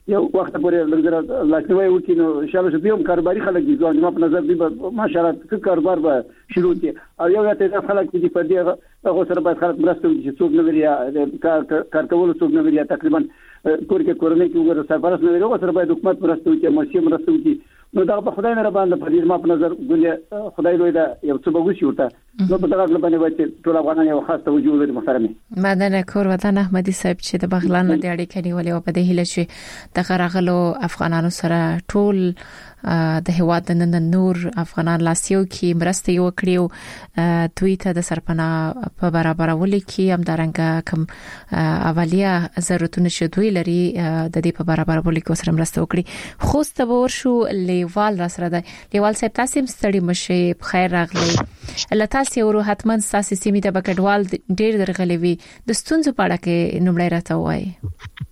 یو وخت پورې لږ لاسنیوي وکړي نو ان شاء الله چې هم کاروباري خلک دي ځوان ما په نظر دی ماشاءالله څه کاروبار به شروع کړي او یو ته خلک دي په دې هغه سره باید خلک مرسته وکړي چې څوک نه لري کار کار کول څوک نه لري تقریبا کور کې کورنۍ کې وګوره سرپرست نه لري هغه سره باید حکومت مرسته وکړي ماشي مرسته وکړي نو دا په خدای نه باندې په دې ما په نظر ګولې خدای لوی دا یو څه بغوشي ورته نو په دغه باندې وایي ټول افغانان یو خاص توجه لري محترمه مدنه کور وطن احمدي صاحب چې د بغلان د اړیکې نیولې او په دې هله چې د غرغلو افغانانو سره ټول د هواد نن نور افغانان لاسیو کې مرسته یو کړیو دوی ته د سرپنا په برابرولو کې هم درنګ کم اولیه ضرورتونه شدوي لري د دې په برابرولو کې سره مرسته وکړي خو ستبور شو لیوال را سره د لیوال صاحب تاسو هم ستړي مشه په خیر راغلی لته تاسو ورو حتمن تاسو سیمه د بکډوال ډیر درغلي وي د ستونزو په اړه کې نومړی راته وایي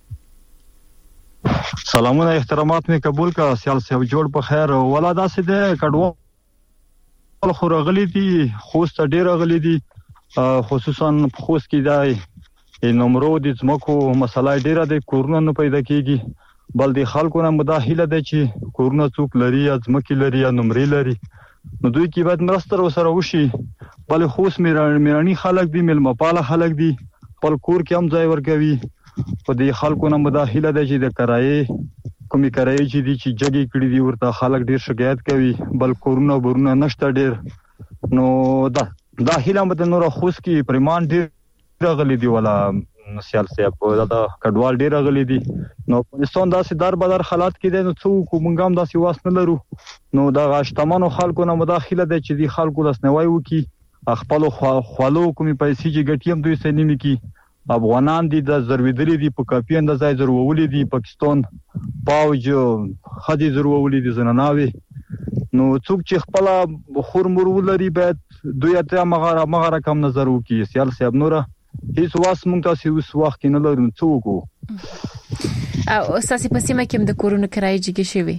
سلامونه احترامات می قبول کا سیال سے جوړ په خیر ولا داسې ده کډوال خو راغلي دي خوست ډیر راغلي دي خصوصا خوست کې دای نمبرو د زمکو مسله ډیره د کورونه نه پیدا کیږي بل د خلکو نه مداخله ده چې کورونه څوک لري یا زمکی لري یا نمبرې لري نو دوی کې باید مرسته وسره وشي بل خوست میرانی خلک دي ملمپاله خلک دي بل کور کې هم ځای ورګوي په دې خلکو نه مداخله ده چې د کرایې کومي کرایې چې دي چې جګي کړی دي ورته خلک ډیر شکایت کوي بل کورونه ورونه نشته ډیر نو دا داخله مده نور خوش کی پرمان ډیر غلي دي ولا سیال صاحب دا کډوال ډیر غلي دي نو افغانستان داسې دار بدر حالات کې دي نو څوک کومګام داسې واس نه لرو نو دا غشتمنو خلکو نه مداخله ده چې دي خلکو لاسنوي وکي خپل خپلو کومي پیسې چې ګټیم دوی سنیمي کی افغانان دي د زرویدلې دي په کاپی اندازې ضرورولې دي پاکستان پاوج خدي ضرورولې دي زناناوي نو څوک چې خپل خورمور ولري باید دوی ته مغاره مغاره کم نظر وکي سیال صاحب نور هیڅ واس مونږ تاسو اوس وخت کې نه لرو څوک او اساسي پسیمه کې د کورونو کرایي جګی شوی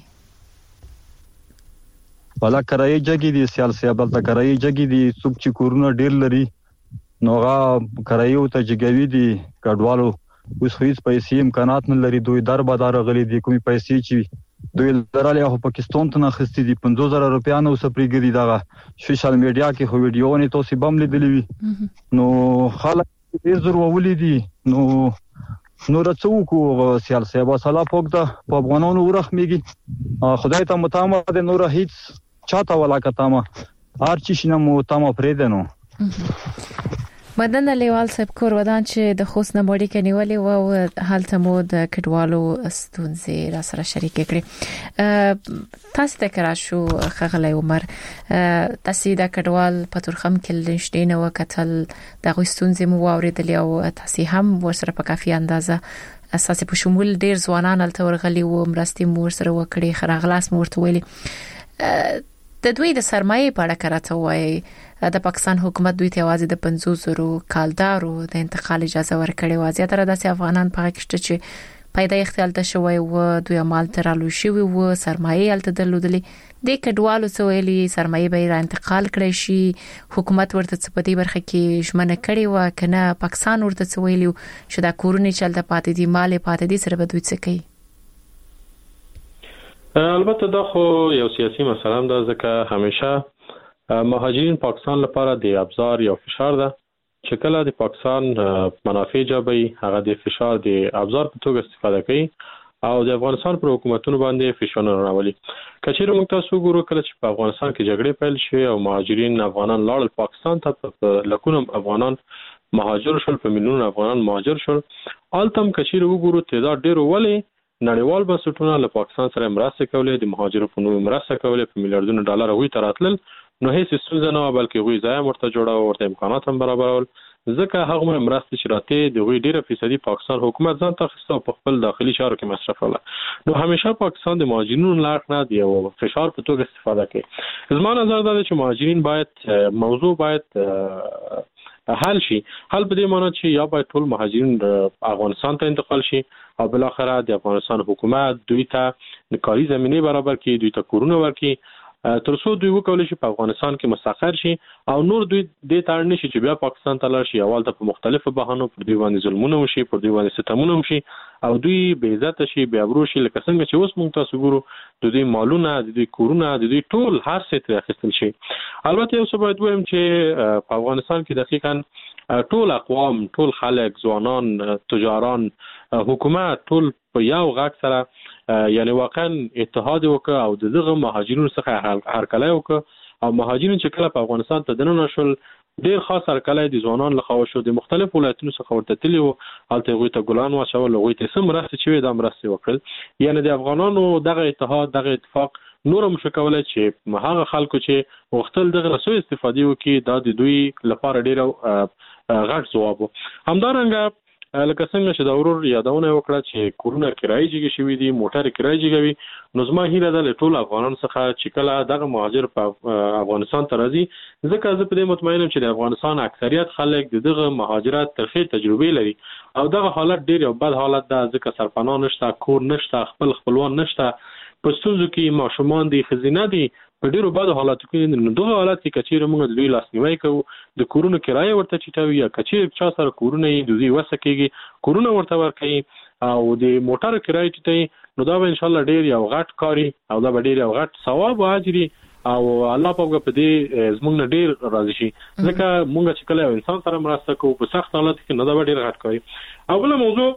ولا کرایي جګی دي سیال صاحب د کرایي جګی دي څوک چې کورونه ډیر لري نوغه کرایو ته جګوي دي کډوالو اوس هیڅ پیسې امکانات نه لري دوی در بازار غلي دي کومي پیسې چې دوی لراله هو پاکستان ته نخستې دي پنځه زره روپیا نو سپریګري دا سوشل میډیا کې خو ویډیوونه تاسو بم لیدلې وي نو خلک یې ضرور ولیدي نو نو رڅوکو سیال صاحب سلام پوګدا په افغانانو ورخميږي خدای ته متامه د نور هیڅ چاته ولا کتامه هر چی شنه مو تامه پرېدنو مدن لیوال صاحب کور ودان چې د خوست نه بوډي کې نیولې و حالته مو د کډوالو ستونزې را سره شریک کړې تاسو ته کرا شو خغلی عمر تاسو د کډوال په ترخم کې لنشتین او قتل د غوستونځې مو اوریدلې او تاسو هم ورسره په کافي اندازه اساسي په شمول ډیر ځوانان الته ورغلي و مرستي مو سره وکړي خراغلاس مو ورته ویلي د دوی د سرمایه په اړه کراته وایي د پاکستان حکومت دوی ته واځي د پنځوس زرو کالدارو د انتقال اجازه ورکړې و زیاتره د افغانان په کې چې پیدا اختیار ته شوی و دوی عمل ترالو شوی و سرمایه الته درلودلې د کډوالو سویلي سرمایه به را انتقال کړي شي حکومت ورته څه په دې برخه کې ژمنه کړې و کنه پاکستان ورته سویلي چې دا کورونه چلته پاتې دي مال پاتې دي سره به دوی څه کوي البته دا خو یو سیاسي مسله ده ځکه همیشه مهاجرین پاکستان لپاره د ابزار یا فشار ده چې کله د پاکستان منافع جوړي هغه د فشار د ابزار په توګه استفاده کوي او د افغانستان پر حکومتونو باندې فشار راولي کچېره موږ تاسو ګورو کله چې په افغانستان کې جګړې پیل شوې او مهاجرین افغانان لاړل پاکستان ته لکونه افغانان مهاجر شول په میلیون افغانان مهاجر شول التم کچېره وګورو تعداد ډیر ولې نړیوال بنسټونه له پاکستان سره مرسته کولې د مهاجرو په نوم مرسته کولې په میلیارډونو ډالر غوي تراتل نو هیڅ ستونزه نه بلکې غوي ځای مرته جوړاو ورته امکانات هم برابرول ځکه هغه مرسته چې راته د غوي ډیره فیصدي پاکستان حکومت ځان ته خصو په خپل داخلي چارو کې مصرفوله نو همیشه پاکستان د مهاجرینو لاغ نه دی او فشار په توګه استفاده کوي زما نظر دا چې مهاجرین باید موضوع باید حل شي حل په دې معنی چې یا باید ټول مهاجرین افغانستان ته انتقال شي او بل اخر د افغانستان حکومت دوی ته کاري زمينه برابر کړي دوی ته کورونه ورکړي تر څو دوی وکولای شي په افغانستان کې مستقر شي او نور دوی د تاړ نشي چې بیا پاکستان ته لاړ شي اول ته په مختلفو بهانو پر دوی باندې ظلمونه وشي پر دوی باندې ستمونه وشي او دوی بې عزت شي بیا ابرو شي لکه څنګه چې اوس موږ تاسو ګورو د دوی مالونه د دوی کورونه د دوی ټول هر څه تر اخیستل شي. البته یو څه باید وایم چې په افغانستان کې دقیقاً ټول اقوام ټول خلک ځوانان تجاران حکومت ټول په یو غږ سره یعنی واقعا اتحاد وکړ او دغه مهاجرینو څخه هرکلی وکړ او مهاجرین چې کله په افغانستان ته دننه شول ډیر خاص هرکلی د ځوانان لخوا شو د مختلفو ولایتونو څخه ورته تللي وو هلته هغوی ته ګلان واچول هغوی ته څه مرستې چې وې دا مرستې وکړل یعنی د افغانانو دغه اتحاد دغه اتفاق نور هم شو کولی چې هغه خلکو چې غوښتل دغه نه سوء استفادې وکړي دا د دوی لپاره ډېر غټ ځواب و. همدارنګه لکه څنګه چې د ورور یادونه وکړه چې کورونه کرایي جګې شوي دي موټر کرایي جګوي نو زما هیله ده له ټول افغانانو څخه چې کله دغه مهاجر په افغانستان ته راځي ځکه زه په دې مطمئن یم چې د افغانستان اکثریت خلک د دغه مهاجرت ترخې تجربې لري او دغه حالت ډېر یو بد حالت ده ځکه سرپناه نشته کور نشته خپل خپلوان نشته په ستونزو کې ماشومان دي ښځینه دي په ډیرو بدو حالاتو کې نو دغه حالت کې کچېره موږ د دوی لاسنیوی کوو د کورونو کرایه ورته چټوي یا کچېره چا سره کورونه یې د دوی وسه کېږي کورونه ورته ورکوي او د موټر کرایه چټوي نو دا به انشاءالله ډیر یو غټ کاري او دا به ډیر یو غټ ثواب او اجر او الله پاک په دې زموږ نه ډیر راضي شي ځکه موږ چې کله انسان سره مرسته کوو په سخت حالت کې نه دا به ډیر غټ کاري. اوله موضوع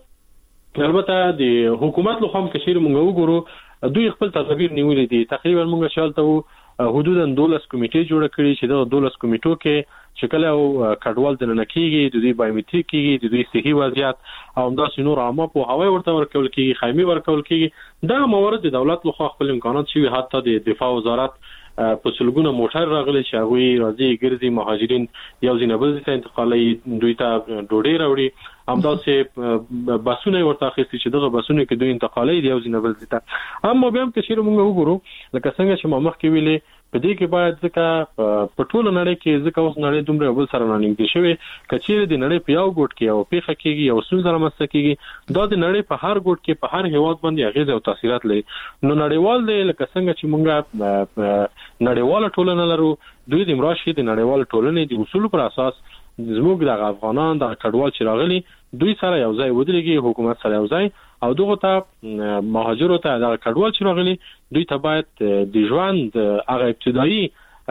البته د حکومت له خوا کشیر موږ وګورو دوی خپل تدابیر نیولې دي تقریبا موږ شالته حدودا دولس کمیټې جوړ کړي چې دا دولس کمیټو کې چې کله او کډوال د ننکیږي د دوی بایومټریک کېږي د دوی صحي وضعیت او همداسې نور عامه په هوای ورته ورکول کېږي خیمې ورکول کېږي دا موارد د دولت له خوا خپل امکانات شوي حتی د دفاع وزارت په سلګونه موټر راغلي چې هغوی راځي ګرځي مهاجرین یو ځای نه بل ځای ته انتقالوي دوی ته ډوډۍ راوړي همداسې بسونه ورته اخیستي چې دغه بسونه کې دوی انتقالوي یو ځای نه بل ځای ته. اما بیا هم که چېرې موږ وګورو لکه څنګه چې ما مخکې ویلې په دې کې باید ځکه په ټوله نړۍ کې ځکه اوس نړۍ دومره بل سره رانږدې شوې که چېرې د نړۍ په یو ګوټ کې یو پیښه کېږي یو ستونزه رامنځته کېږي دا د نړۍ په هر ګوټ کې په هر هېواد باندې اغېزه او تاثیرات لري نو نړیوال دی لکه څنګه چې موږ نړیواله ټولنه لرو دوی د مراشي د نړیواله ټولنې د اصولو پر اساس زموږ د افغانان د کډوال چې راغلي دوی سره یو ځای ودرېږي حکومت سره یو ځای او دغه ته مهاجرو ته د کډوال چې راغلي دوی ته باید د ژوند هغه ابتدایي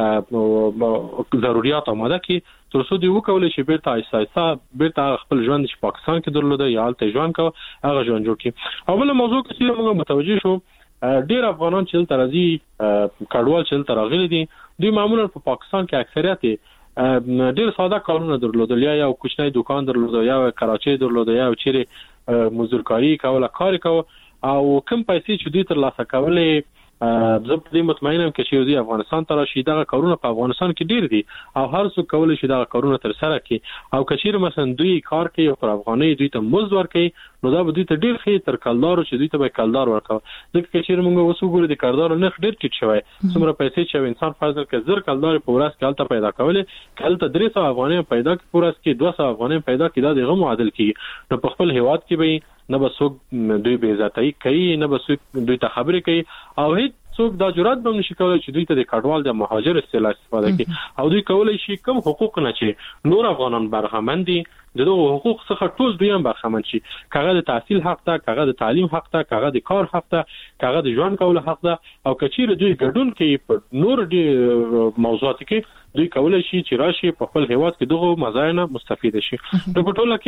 ضرورت آماده کړي تر څو دوی وکولای شي بیرته آهسته آهسته بیرته خپل ژوند چې پاکستان کې درلوده یا هلته ژوند کوه هغه ژوند جوړ کړي. او بله موضوع کې چې موږ متوجه شو ډیر افغانان چې دلته راځي کډوال چې دلته راغلي دي دوی معمولا په پاکستان کې اکثریت ډیر ساده کارونه درلودل یا یو کوچنی دکان درلوده یا کراچۍ درلوده یا چیرې مزدورکاری کوله کار کوه او کم پیسې چې دوی ترلاسه کولې زه په دې مطمئن یم چې دوی افغانستان ته راشي دغه کارونه په افغانستان کې ډیر دي او هر څوک کولی شي دغه کارونه ترسره کړي او که چیرې مثلا دوی کار کوي او پر افغانۍ دوی ته مزد ورکوي نو دا به دوی ته ډیر ښه تر کلدارو چې دوی ته به کلدار ورکوه ځکه که چیرې موږ اوس وګورو د کلدارو نرخ ډیر ټیټ شوی څومره پیسې چې انسان فرض کړي زر کلدار په ورځ کې هلته پیدا کولې که هلته درې سوه افغانۍ پیدا کړي په ورځ کې دوه سوه افغانۍ پیدا کړي دا د هغه معادل کېږي نو په خپل هیواد کې به نه به څوک دوی بې عزتي کوي نه به څوک دوی ته خبرې کوي او هیڅ څوک دا جرأت به نشي کولای چې دوی ته د کډوال د مهاجر اصطلاح استفاده کړي او دوی کولای شي کوم حقوق نه چې نور افغانان برخمن دي دغه حقوق څخه ټول دوی هم برخمن شي کاغه د تحصیل حق ته کاغه د تعلیم حق ته کاغه د کار حق ته کاغه د ژوند کول حق ده او کچیر دوی ګډون کوي په نور دي موضوعات کې دوی کولای شي چې راشي په خپل هیواد کې دغه مزایا نه مستفید شي. په ټوله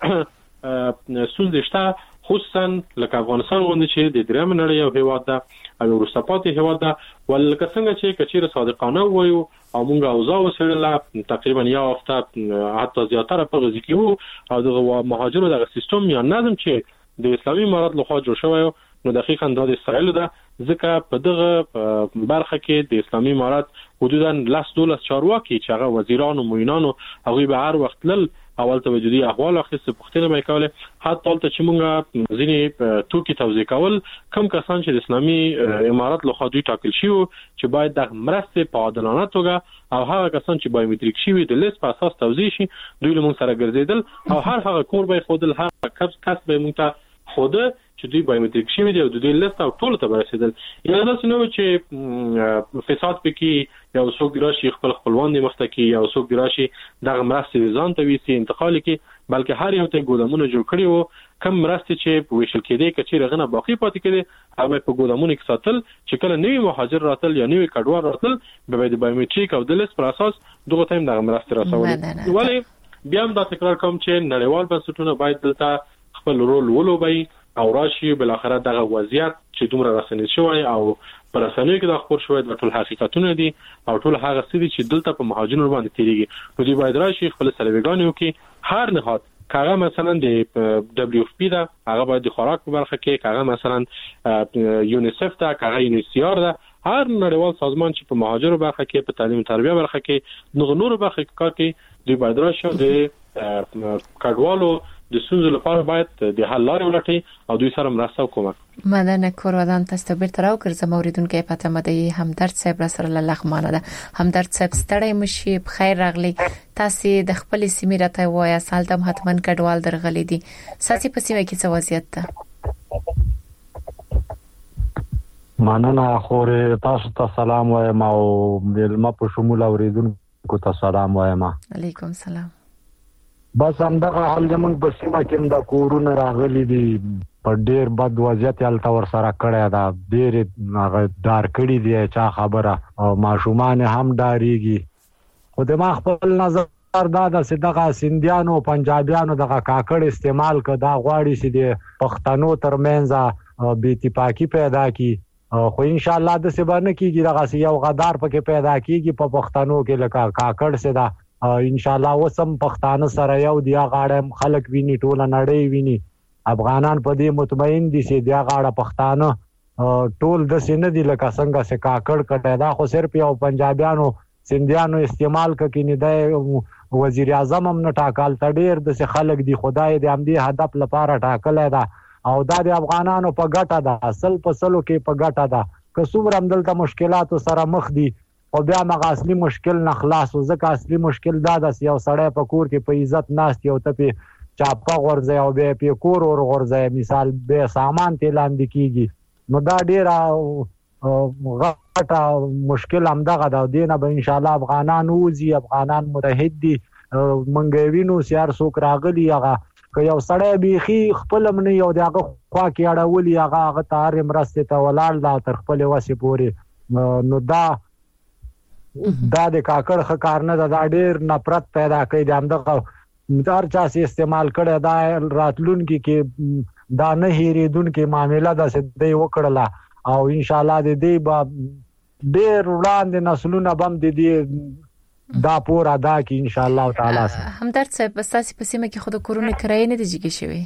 کې سولدشته خصوصا لکه افغانستان غونډه چې د دریم نړۍ یو هیواد ده او وروسته پاتې هیواد ده ولکه څنګه چې کچیر صادقانه وایو او موږ اوضاع وسړله تقریبا یو هفته حتی زیاتره په غزي کې وو او د مهاجرو دغه سیستم یا نظم چې د اسلامي امارات لخوا جوړ شوی نو دقیقاً دا د اسرائیل ده ځکه په دغه برخه کې د اسلامي امارات حدودا لس دولس چارواکي چې هغه وزیران او معینان هغوی به هر وخت لل اول ته وجودي احوال اخیسته پوښتنه به کوله حتی ته چې موږ ځینې توکي توزیع کول کم کسان چې د اسلامي امارات له خوا دوی ټاکل شي چې باید د مرستې په عادلانه توګه او هغه کسان چې بایومټریک شي د لیست په اساس توزیع شي دوی له موږ سره ګرځیدل او هر هغه کور به خودل هر کس کس به موږ ته خوده چې دوی بایومټریک شوی دی او د دوی لیست او ټول ته رسیدل یا دا څنګه چې فساد پکې یو څوک راشي خپل خپلوان دی مخته کې یو څوک راشي دغه مرستې ځان ته ویسي انتقال کې بلکې هر یو ته ګودامونه جوړ کړي وو کم مرستې چې په ویشل کېدې کچې رغنه باقی پاتې کېدې هغه په ګودامونو کې ساتل چې کله نوی مهاجر راتل یا نوی کډوال راتل به د بایومټریک او د لیست پر اساس دغه تایم دغه مرستې راسول ولی بیا هم دا تکرار کوم چې نړیوال بنسټونه باید دلته خپل رول ولوبي او راشي بل اخر دغه وضعیت چې دومره رسنۍ شوی او پر رسنۍ کې د خبر شوی د ټول حقیقتونه دي او ټول هغه څه چې دلته په مهاجرینو باندې تیریږي نو دی باید راشي خپل سرویګانیو کې هر نهاد کاغه مثلا د دبليو اف پی دا هغه باید د خوراک په برخه کې کاغه مثلا یونیسف دا کاغه یونیسیار دا هر نړیوال سازمان چې په مهاجرو برخه کې په تعلیم تربیه برخه کې نور نور برخه کې کار کوي دی باید راشي د کډوالو د سونزو لپاره باید د حل لارې ولټي او دوی سره مرسته وکړي مننه کورودان تاسو ته بیرته راوګرځم اوریدونکو پته مده همدرد صاحب را سره لغمانه ده همدرد صاحب ستړی مشي بخیر راغلی تاسو د خپل سیمې راته وایي سالتم حتمن کډوال درغلي دي ساسي په سیمه کې څه وضعیت ده مننه خورې تاسو ته سلام وایم او ملما په شمول اوریدونکو ته سلام وایم علیکم سلام بس همدغه حال زمونږ په سیمه کې د کورونه راغلي دي په ډېر بد وضعیت هلته ورسره کړی ده ډېرې هغه ډار کړي دي چا خبره او ماشومان هم ډارېږي خو د ما خپل نظر دا ده چې دغه سیندیانو پنجابیانو دغه کاکړ استعمال که دا غواړي چې د پښتنو ترمنځ بې اتفاقي پیدا کړي خو انشاءالله داسې به نه کېږي دغسې یو غدار پکې پیدا کېږي په پښتنو کې لکه کاکړ چې ده ان شاء الله وسم پښتانه سره یو دی غاړه خلک ویني ټول نړۍ ویني افغانان په دې مطمئن دي چې دی غاړه پښتانه ټول د سینې دی لکه څنګه چې کاکړ کټه دا خو صرف یو پنجابیانو سندیانو استعمال کوي نه دی وزیر اعظم هم نه ټاکل تډیر د خلک دی خدای دې هم دې هدف لپاره ټاکل دا او دا د افغانانو په ګټه ده اصل په سلو کې په ګټه ده که څومره هم دلته مشکلات سره مخ دي او بیا مغه اصلي مشکل نه خلاص او ځکه اصلي مشکل دا د یو سړی په کور کې په عزت ناست یو ته په چاپا غورځي او به په کور اور غورځي مثال به سامان تلاند کیږي نو دا ډیر غټه مشکل هم دغه دا دینه به ان شاء الله افغانان وزي افغانان متحد دي منګوینو سیار سوک راغلی هغه که یو سړی بيخي خپل من یو دغه خوا کې اړولي هغه هغه تار مرسته ته ولاړ دا تر خپل وسه پوري نو دا دا د کاکړ خکار نه دا ډیر نفرت پیدا کوي د همدغه مدار چا سي استعمال کړي دا راتلون کې کې دا نه هېریدون کې معاملې دا سدې وکړه او ان شاء الله د دې با ډیر وړاندې نسلونه بم د دې دا پور ادا کی ان شاء الله تعالی همدرد صاحب بساسي په سیمه کې خود کورونه کرای نه دي جګی شوی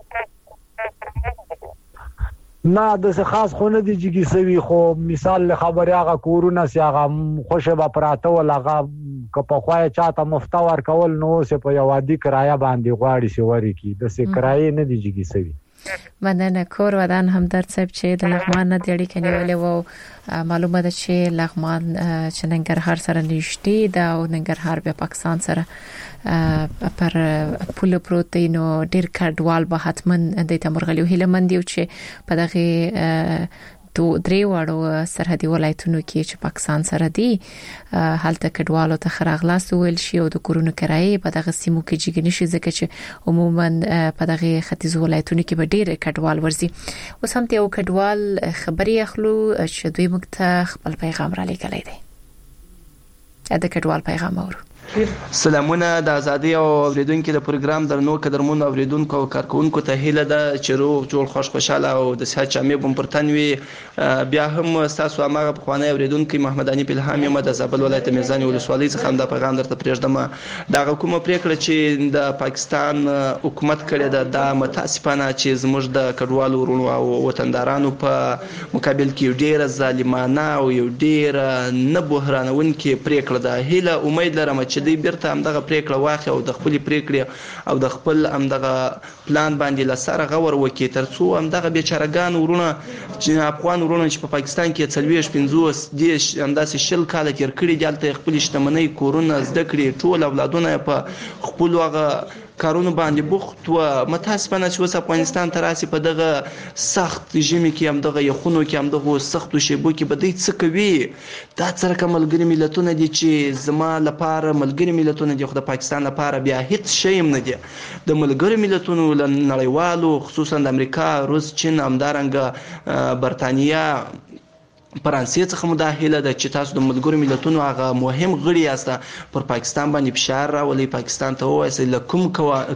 نه د خاص خونه دي چې سوي خو مثال له خبره هغه کورونه سي هغه خوشبه با پراته ولغه که په خوای چاته مفتا ور کول نو سه په یو عادي کرایه باندې غواړي سي وری کی د سه کرایه نه دي چې سوي مننه کور ودان همدرد صاحب چې د لغمان نه دی اړیکه نیولې وو معلومه ده چې لغمان چې ننګرهار سره نشتی دا او ننګرهار بیا پاکستان سره پر پوله پروتینو ډیر کډوال به حتمن د تمرغلیو هلمندیو چې په دغه دو درې وړو سرحدي ولایتونو کې چې پاکستان سره دي حالت کډوالو ته خراغلاس ویل شي او د کورونو کرایې په دغه سیمو کې جګ نشي ځکه چې عموما په دغه ختیځ ولایتونو کې به ډیر کډوال ورزي اوس هم ته یو کډوال خبري اخلو چې دوی موږ ته خپل پیغام را لېږلی دی دا کډوال پیغام اورو سلامونه د ازادي او اوریدونکو د پروګرام درنو قدرمن اوریدونکو او کارکونکو ته هیله ده چې روغ جوړ خوش خوشاله او د صحت جامع بم پرتنوي بیا هم تاسو هغه په خوانه اوریدونکو محمد انیب الهامي مده زابل ولایت میزان ولسوالۍ څخه د پیغام درته پرېږدم دا کومه پریکړه چې د پاکستان حکومت کړې ده د متاسفانه چې زموږ د کډوالو ورونو او وطندارانو په مقابل کې ډیره ظالمانه او یو ډیره نه بهرانونکې پریکړه ده هیله امید لرم چې دوی بیرته همدغه پریکړه واخلي او د خپل پریکړې او د خپل همدغه پلان باندې لسره غور وکړي ترڅو همدغه بیچارهګان ورونه چې افغان ورونه چې په پاکستان کې څلويش پنځوس دیش همداسې شل کال تیر کړي دلته خپل شتمنۍ کورونه زده کړي ټول اولادونه په خپل هغه کارونو باندې بوخت و. متاسفانه چې اوس افغانستان ته راسي په دغه سخت ژمي کې هم دغه یخونو کې هم دغه سختو شیبو کې به دوی څه کوي. دا څرګه ملګري ملتونه دي چې زما لپاره ملګري ملتونه دي، خو د پاکستان لپاره بیا هیڅ شی هم نه دي. د ملګري ملتونو نړیوالو خصوصا د امریکا، روس، چین، همدارنګه برتانیا، فرانسې څخه مداخله ده چې تاسو د ملګرو ملتونو هغه مهم غړي یاست، پر پاکستان باندې فشار راولي، پاکستان ته وایي له کوم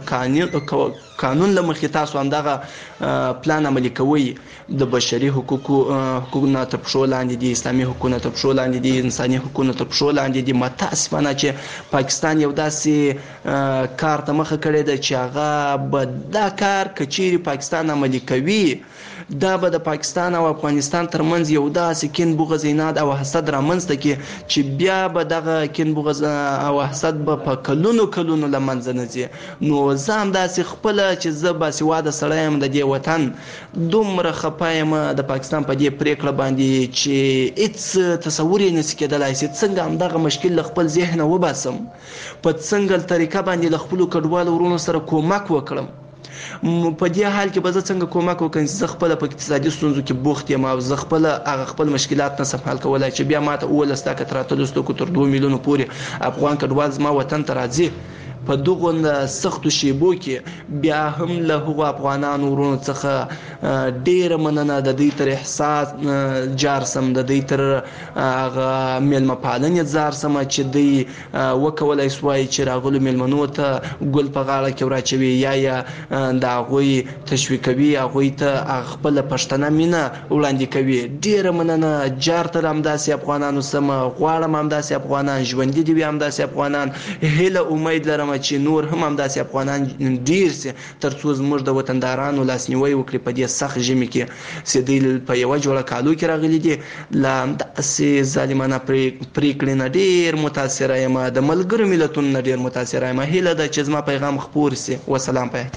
قانون لمخې تاسو همدغه پلان عملي کوي. د بشري حقوقو حقوقونه تر پښو لاندې دي، اسلامي حقوقونه تر پښو لاندې دي، انساني حقوقونه تر پښو لاندې دي. متاسفانه چې پاکستان یو داسې کار ته مخه کړی ده چې هغه به دا کار کچېرې پاکستان عملي کوي، دا به د پاکستان او افغانستان ترمنځ یو داسې کین بغض عناد او حسد رامنځته کړي چې بیا به دغه کین بغض او حسد به په کلونو کلونو له منځه نه ځي. نو زه همداسې خپله چې زه باسواده سړی یم د دې وطن، دومره خفه یم د پاکستان په دې پرېکړه باندې چې هېڅ تصور یې نشي کېدلی چې څنګه همدغه مشکل له خپل ذهنه وباسم، په څنګه طریقه باندې له خپلو کډوالو ورونو سره کومک وکړم. په دې حال کې به زه څنګه کومک وکړم چې زه خپله په اقتصادي ستونزو کې بوخت یم او زه خپله هغه خپل مشکلات نشم حل کولی چې بیا ماته اوولس تاکه تر اتلس تاکو تر دوه میلیونو پورې افغان کډوال زما وطن ته راځي. په دغه سختو شیبو کې بیا هم له هغو افغانانو ورونو څخه ډیره مننه، د دوی تر احساس جار سم، د دوی تر هغه میلمه پالنې ځار سم چې دوی وکولی سوای چې راغلو میلمنو ته ګل په غاړه کې وراچوي یا یا د هغوی تشویقوي، هغوی ته خپله پښتنه مینه وړاندې کوي. ډیره مننه. جار تر همداسې افغانانو سم، غواړم همداسې افغانان ژوندي دي وي، همداسې افغانان. هیله امید لرم چې نور هم همداسې افغانان ډیر سي تر څو زموږ د وطندارانو لاسنیوی وکړي په دې سخت ژمي کې چې دوی په یوه جوړه کالو کې راغلي دي. له همداسې ظالمانه پرېکړې نه ډېر متاثره یم، د ملګرو ملتونو نه ډېر متاثره یم. هیله ده چې زما پیغام خپور سي. وسلام. په احتیاط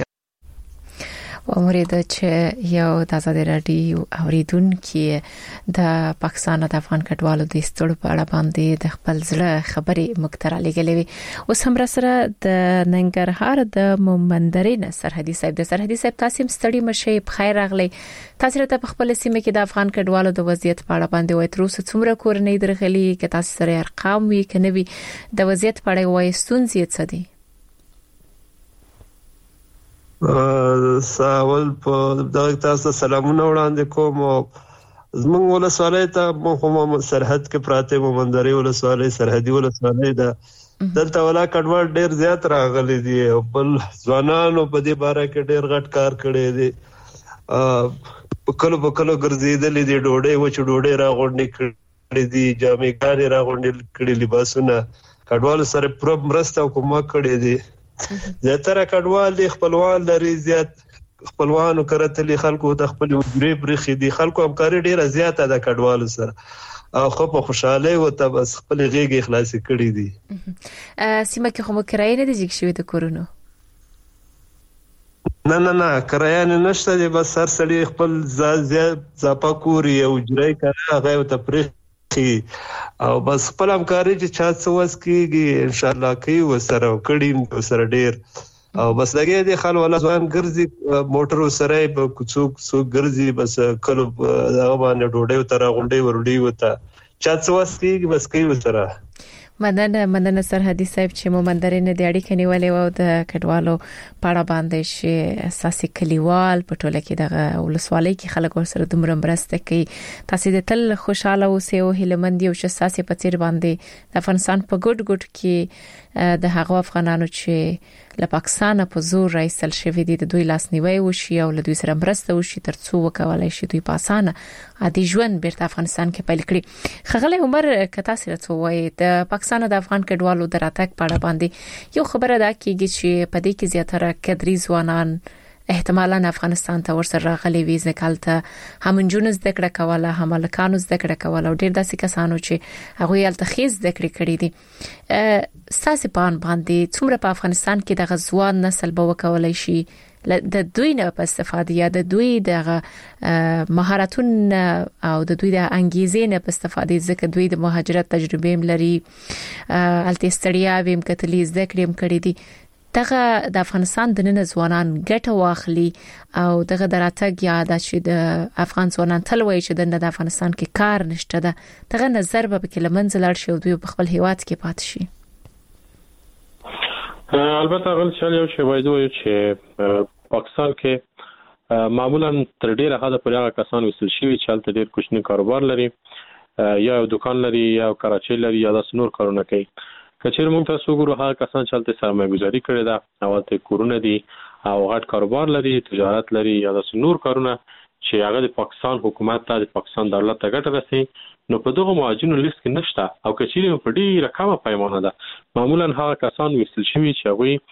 ومرید چې یو د آزادۍ رادیو اوریدونکو د پاکستان او د افغان کډوالو د ستړو په اړه باندې د خپل زړه خبرې مکتره لګلې. اوس هم را سره د ننګرهار د مومندرین سرحدي صاحب د سرحدي صاحب تاسو ستړي مشه په خیر راغلي. تاسو ته په خپل سیمه کې د افغان کډوالو د وضعیت په اړه باندې وایي تر اوسه څومره کورنۍ درغلي کې تاسو سره ارقام وي کنه وي د وضعیت په اړه وایي ستونزې څه دي؟ ساول په دغه تاسو سلامونه وړاندې کوم. زمونږ ولسوالۍ ته هم سرحد کې پراته مومندرې ولسوالۍ سرحدي ولسوالۍ ده. دلته ولا کډوال ډیر زیات راغلي دي او بل ځوانانو په دې باره کې ډیر غټ کار کړی دی. په کلو په کلو ګرځېدلې دي، ډوډۍ وچ ډوډۍ راغونډې کړې دي، جامې ګانې راغونډې کړې، لباسونه کډوالو سره پوره مرسته او کومک کړی دی. زیاتره کډوال دي خپلوان لري، زیات خپلوانو کرتلي خلکو د خپل وګړي برخې دي، خلکو همکاري ډیره زیاته ده کډوالو سره او خو په خوشاله و ته بس خپل غیږ خلاص کړي دي. سیمه کې خو کرایه نه دي جګ شوی د کورونو؟ نه نه نه کرایه نه نشته دي، بس هر سړي خپل ځا ځاپا کوري او جړای کنه هغه ته پرې او بس خپل همکاري چې چا څه وس کېږي ان شاء الله کوي وسره کړي وسره ډیر او بس لګي دي خل ولا ځوان ګرځي موټر سره په کوڅو کوڅو ګرځي، بس کله هغه باندې ډوډۍ تر غونډي ورډي وته چا څه وس کېږي بس کوي وسره. مننه مننه سرحدي صاحب چې مومندرین د اړیکې نیولې و د کډوالو پاړه باندې چې اساسي کلیوال په ټوله کې دغه ولسوالۍ کې خلک ورسره دومره مرسته کوي. تاسو د تل خوشاله اوسئ او هیلمند یو چې اساسي په تیر باندې د افغانستان په ګډ ګډ کې د هغو افغانانو چې له پاکستان په زور راځل شوی دي د دوی لاسنیوي وشي او له دوی سره مرسته وشي ترڅو وکولای شي دوی په اسانه عادي ژوند بیرته افغانستان کې پیل کړي. خغله عمر کتا سره څه وایي د پاکستان د افغان کډوالو د راتګ په اړه باندې یو خبره ده کیږي چې په دې کې زیاتره کډري ځوانان احتمالاً افغانستان ته ورسره راغلي وي، ځکه همنجون زده کړه کوله، هملکانو زده کړه کوله او ډیر داسې کسانو چې هغه یې التخیص زده کړې کړې دي. ساسي پان باندې څومره په افغانستان کې د غزوان نسل به وکولای شي د دوی نه په استفاده یا د دوی د مهارتونو او د دوی د انګیزې نه په استفاده ځکه دوی د مهاجرت تجربه هم لري، الته ستړیا ویم کتلی زده کړم کړې دي. دغه د افغانستان د نن ځوانان ګټه واخلي او دغه دراتګ یا د چې د افغان ځوانان تل وایي چې د افغانستان کې کار نشته ده دغه نظر به کې لمنځه لاړ شي او دوی په خپل هیواد کې پات شي. البته غل شل یو شی وایي چې پاکستان کې معمولا تر ډیره حد پورې هغه کسان وسل شي چې هلته ډیر کوچنی کاروبار لري یا دکان لري یا کراچۍ لري یا د نور کارونه کوي. کچېر موږ تاسو ګورو هغه کسان چې هلته سرمایه‌ګذاري کړې ده او هلته کورونه دي او غټ کاروبار لري تجارت لري یا د نور کارونه چې هغه د پاکستان حکومت ته د پاکستان دولت ته ګټه رسي نو په دغه مهاجرینو لیست کې نشته او کچېر په ډیره کمه پیمانه ده معمولا هغه کسان وسل شوي چې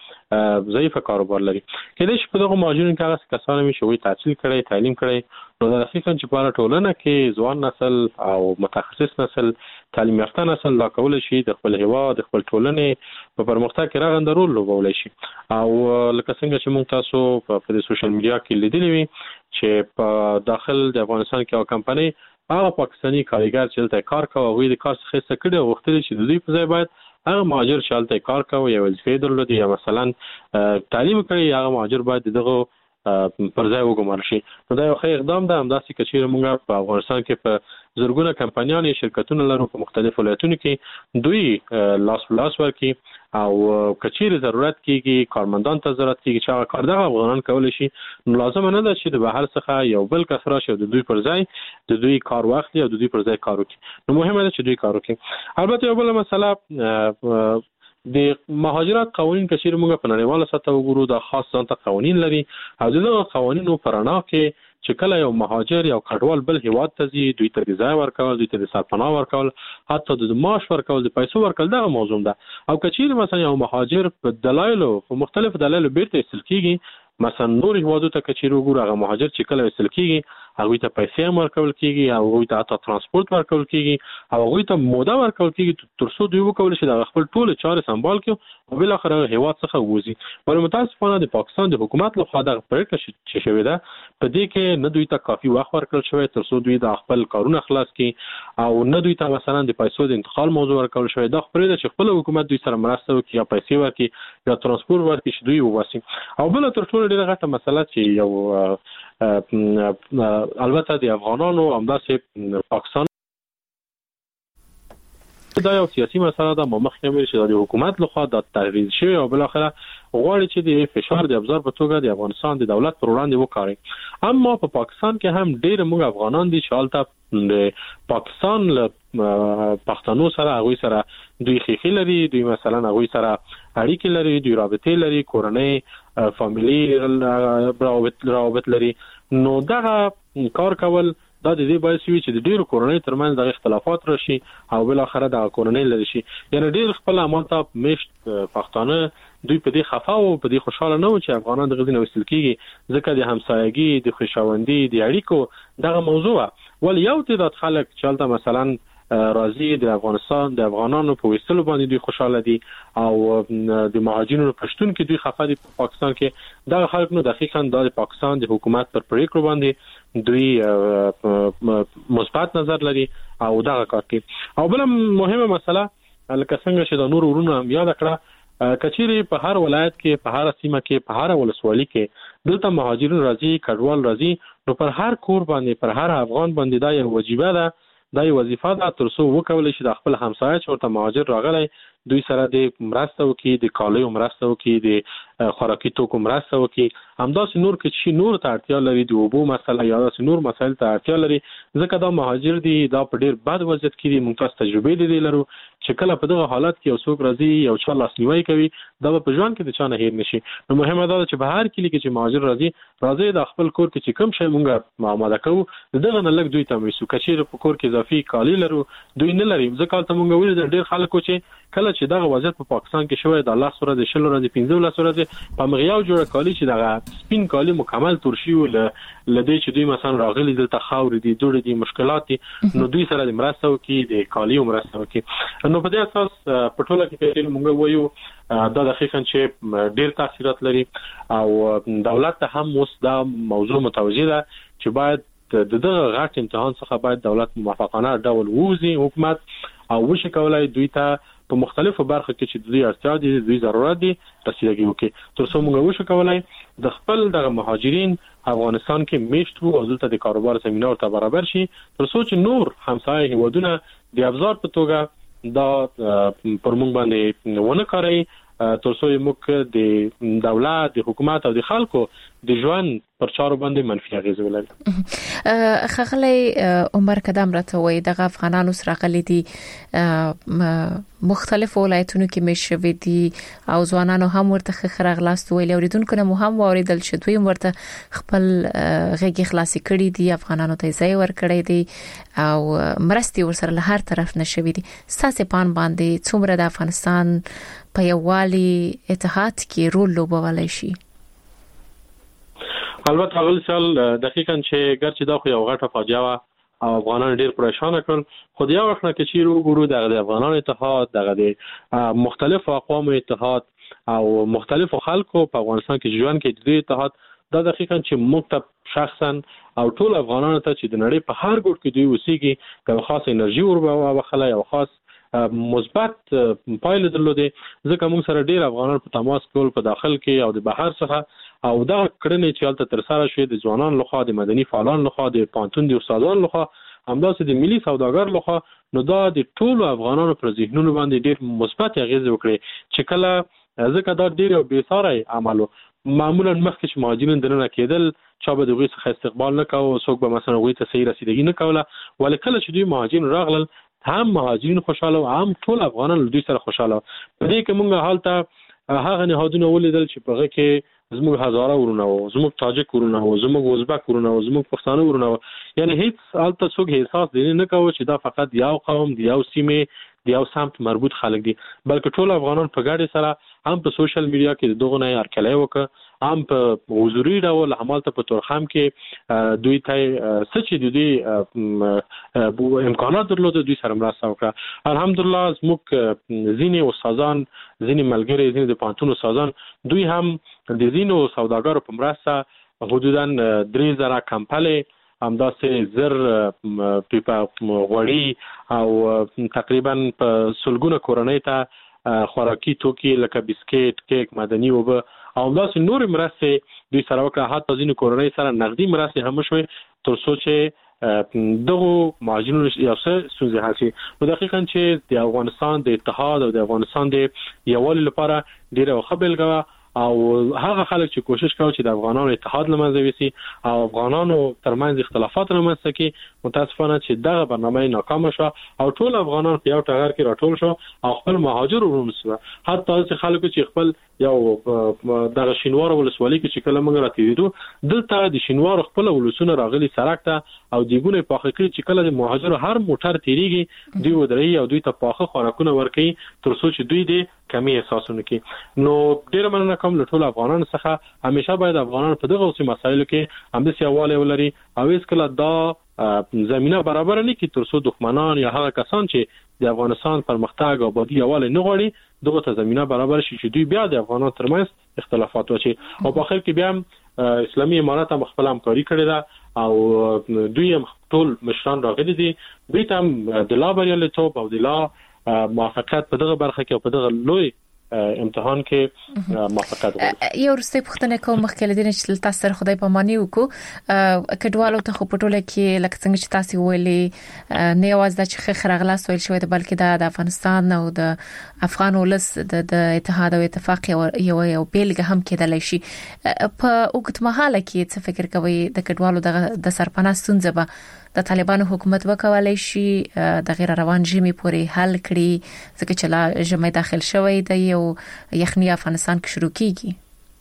هغه ضعیف کاروبار لري. کله چې په دغه مهاجرینو کې هغه کسان وي چې وي تحصیل کړي تعلیم کړي نو د حقیقت چې په ټولنه کې ځوان نسل او متخصص نسل تعلیم یافته نسل لا کول شي د خپل هیواد د خپل ټولنې په پرمختګ کې راغند رول لوبولای شي. او لکه څنګه چې موږ تاسو په سوشل میډیا کې لیدلی وي چې په داخل د افغانستان کې یو کمپنی هغه پاکستانی کارګر چې دلته کار کوي او د کار څخه څه کړي او وختلي چې د دوی په ځای باید هغه مهاجر چې دلته کار کوي یا وظیفه درلودي یا مثلا تعلیم کوي هغه مهاجر باید دغه پر ځای وګمارل شي. نو دا یو ښه اقدام ده. همداسې که چیرې موږ په افغانستان کې په زرګونه کمپنیانې شرکتونه لرو په مختلفو ولایتونو کې دوی لاس په لاس ورکړي او که چیرې ضرورت کېږي کارمندان ته ضرورت کېږي چې هغه کار دغه افغانان کولی شي نو لازمه نه ده چې د بهر څخه یو بل کس راشي او د دوی پر ځای د دوی کار واخلي او د دوی پر ځای کار وکړي. نو مهمه ده چې دوی کار وکړي. البته یو بله مسله د مهاجرت قوانین کچیر موږ په نړیواله سطح وګورو دا خاص ځانته قوانین لري او دغه قوانینو په رڼا کې چې کله یو مهاجر یو کډوال بل هیواد ته ځي دوی ته ځای ورکول دوی ته سرپناه ورکول حتی د معاش ورکول د پیسو ورکول دغه موضوع ده. او کچیر مثلا یو مهاجر په دلایلو په مختلفو دلایلو بیرته ایستل کیږي مثلا نور هیوادو ته کچیر وګورو هغه مهاجر چې کله ایستل کیږي هغه ته پیسې هم ورکول کیږي او هغه ته حتی ترانسپورت ورکول کیږي او هغه ته موده ورکول کیږي تر څو دوی وکول شي د خپل ټول چارې سمبال کړي او بل اخر هیواد څخه وځي. ولې متاسفانه د پاکستان د حکومت لخوا د پریکړه چې شوې ده په دې کې نه دوی ته کافي وخت ورکړل شوی تر څو دوی د خپل کارونه خلاص کړي او نه دوی ته مثلا د پیسو د انتقال موضوع ورکول شوی دا خبره ده چې خپل حکومت دوی سره مرسته وکړي یا پیسې ورکړي یا ترانسپورت ورکړي چې دوی وواسي. او بل تر ټولو ډیره غټه مسله چې یو البته د افغانانو همداسې پاکستان دا یو سیاسي مسله ده مخکې مې چې د حکومت لخوا د تحریض شوی او بل اخره غواړي چې د فشار د ابزار په توګه د افغانستان د دولت پر وړاندې وکړي. اما په پاکستان کې هم ډېر موږ افغانان دي چې حالت د پاکستان له پښتنو سره هغوی سره دوی خېخي لري دوی مثلا هغوی سره اړیکې لري دوی رابطې لري کورنۍ فامیلی روابط روابط لري. نو دغه کار کول دا د دې باعث وي چې د ډیرو کورنۍ ترمنځ د اختلافات راشي او بل اخره د کورنۍ لري شي. یعنی ډیر خپل عمل ته مشت پښتانه دوی په دې خفا او په دې خوشاله نه و چې افغانان د غزين وسیل کیږي ځکه د همسایګي د خوشاوندي د اړیکو دغه موضوع ول یو تعداد خلک چې مثلا راضي د افغانستان د افغانانو په وسیلو باندې دوی خوشاله دي او د مهاجرینو پښتون کې دوی خفه دي په پاکستان کې دا خلک نو دقیقاً د پاکستان د حکومت پر پریکړو باندې دوی مثبت نظر لري او دا کار کوي. او بل مهمه مسله لکه څنګه چې د نور ورونو یاد کړه کچيري په هر ولایت کې په هر سیمه کې په هر ولسوالۍ کې دلته مهاجرین راځي کډوال راځي نو پر هر کور باندې پر هر افغان باندې دا یو واجبہ ده دا یو وظیفه ده تر څو وکولای شي د خپل همسایه چې ورته مهاجر راغلی دوی سره د مرسته وکړي د کالیو مرسته وکړي د خوراکي توکو مرسته وکړي همداسې نور کې چې نور ته اړتیا لري د اوبو مسله یا داسې نور مسایل ته اړتیا لري ځکه دا مهاجر دي دا په ډیر بد وضعیت کې دي موږ تاسو تجربه دي لرو چې کله په دغه حالت کې یو څوک راځي یو چا لاسنیوي کوي دا په ژوند کې د چا نه هیر نشي. نو مهمه ده چې په هر کلی کې چې مهاجر راځي راځي د خپل کور کې چې کوم شی موږ آماده کوو دغه نه لګ دوی ته وایو کچیر په کور کې اضافي کالی لرو دوی نه لري ځکه ته موږ ویل ډیر خلکو چې کله چې دغه وضعیت په پاکستان کې شوی د الله سره د شل ورځې پنځه لس ورځې په مغیاو جوړه کالی چې دغه سپین کالی مکمل ترشي ول لدې چې دوی مثلا راغلي دلته خاور دي دوړې دي مشکلات دي نو دوی سره د مرسته وکي د کالی مرسته وکي. نو په دې اساس په ټوله کې چې موږ وایو دا دقیقاً چې ډیر تاثیرات لري او دولت ته هم اوس دا موضوع متوجه ده چې باید دغه غټ امتحان څخه باید دولت موافقانه ډول ووزي حکومت او وشي کولای دوی ته په مختلفو برخو کې چې دوی اړتیا دي دوی ضرورت دي رسیدګي وکړي تر څو موږ وشو کولای د خپل د مهاجرین افغانستان کې میشت وو او دلته د کاروبار زمينه ورته برابر شي تر څو چې نور همسایه هیوادونه د ابزار په توګه دا پر موږ باندې ونه کوي تر څو موږ د دولت د حکومت او د خلکو د ژوند پر چارو باندې منفي اغیز ولري. خغلی عمر قدم راته وای د افغانانو سره غلي دي مختلف ولایتونو کې مشوي دي او ځوانانو هم ورته خرغلاست ویل اوریدونکو نه هم اوریدل چې دوی ورته خپل غږی خلاصي کړي دي افغانانو ته ځای ور کړی دي او مرستي ورسره له هر طرف نشوي دي ساسه پان باندې څومره د افغانستان په یووالي اتحاد کې رول لوبولای شي. البته اول سال دقیقاً چې ګرچې دا خو یو غټه فاجعه و او افغانان ډیر پریشان کړل خو یو وخت نه کې چې وګورو د افغانانو اتحاد دغه د مختلفو اقوامو اتحاد او مختلفو خلکو په افغانستان کې ژوند کې د اتحاد دا دقیقاً چې مکتب شخصا او ټول افغانانو ته چې د نړۍ په هر ګوټ کې دوی اوسېږي یو خاص انرژي وربخله یو خاص مثبت پایله درلوده ځکه موږ سره ډیر افغانان په تماس کول په داخل کې او د بهر څخه او دا کړنې چې حالت تر سره شوې د ځوانان لخوا د مدني فعالان لخوا د پانتون د استادان لخوا همداسې د ملي سوداګر لخوا نو دا د ټولو افغانانو پر ذهنونو باندې ډیر مثبت اغیز وکړي چې کله ځکه دا ډیر بې ساري عملو معمولا مخکې چې مهاجرین دننه کېدل چا به دغه څخه استقبال نه کاوه څوک به مثلا وایي ته صحیح رسیدګي نه کوله ولې کله چې دوی مهاجرین راغلل هم مهاجرین خوشاله او هم ټول افغانان دوی سره خوشاله په دې کې موږ حالت هغه نهادونه ولیدل چې په هغه کې زموږ هزاره ورونه وو زموږ تاجک ورونه وو زموږ ازبک ورونه وو زموږ پښتانه ورونه وو یعنی هیڅ حالت څوک احساس دی نه کوي چې دا فقط یو قوم دی یو سیمه دی یو سمت مربوط خلک دي بلکې ټول افغانان په ګډه سره هم په سوشل میډیا کې دغه نه هرکلی وکړه هم په حضوري ډول همالته په تورخم کې دوی ته سچې د دوی امکانات درلوده دوی سره مرسته وکړه الحمدلله زموږ ځینې استادان ځینې ملګري ځینې د پانتون استادان دوی هم د ځینو سوداګرو په مرسته حدوداً درې زره کمپلې همداسې زر پیپا غوړي او تقریبا په سلګونه کورنۍ ته خوراکي توکي لکه بسکټ کیک مدني وبه او همداسې نور مرستې دوی سره وکړه حتی ځینې کورنۍ سره نقدي مرستې هم شوې تر څو چې دغه مهاجرینو یو څه ستونزې حل شي نو دقیقاً چې د افغانستان د اتحاد او د افغانستان د یووالي لپاره ډېره ښه بېلګه او هغه خلک چې کوشش کوي چې د افغانانو اتحاد لمنځه ويسي او افغانانو ترمنځ اختلافات لمنځه کې متاسفانه چې دغه برنامه ناکام شو او ټول افغانان په یو ټغر کې راټول شو او خپل مهاجر ورونه سره حتی چې خلکو چې خپل یو دغه شینوار ولسوالۍ کې چې کله موږ راتېدو دلته د شینوار خپل ولسونه راغلي سړک ته او دیګونه په حقیقت چې کله د مهاجر هر موټر تیریږي دوی ودرې او دوی ته پاخه خوراکونه ورکي تر څو چې دوی د کمی احساسونه کې نو ډیر مننه کوم له ټول افغانانو څخه همیشه باید افغانان په دغه اوسې مسایلو کې هم د سیاواله ولري او هیڅ کله دا زمينه برابر نه کی تر څو دښمنان یا هغه کسان چې د افغانستان پرمختګ او آبادی یواله نه غواړي دغه ته زمينه برابر شي چې دوی بیا د افغانانو ترمنځ اختلافات وشي او په اخر کې بیا اسلامي امارات هم خپل همکاري کړې ده او دوی هم ټول مشران راغلي دي دوی ته د لا بریالیتوب او د لا موافقت په دغه برخه کې په دغه لوی امتحان کې موافقت غواړي یو ورسته پوښتنه کوم مخکې لدین چې تاسو سره خدای پاماني وکړو کډوالو ته خو پټوله کې لکه څنګه چې تاسو ویلي نه یوازې د چې خرغلا سویل شوی بلکې د افغانستان او د افغان ولس د اتحاد او اتفاق یو یو بیلګه هم کېدلی شي په وخت مهاله کې څه فکر کوي د کډوالو د سرپناه ستونزه به د طالبانو حکومت وکولای شي د غیر روان جمی پورې حل کړي ځکه چې لا جمع داخل شوی دی او یخني افغانستان کې شروع کیږي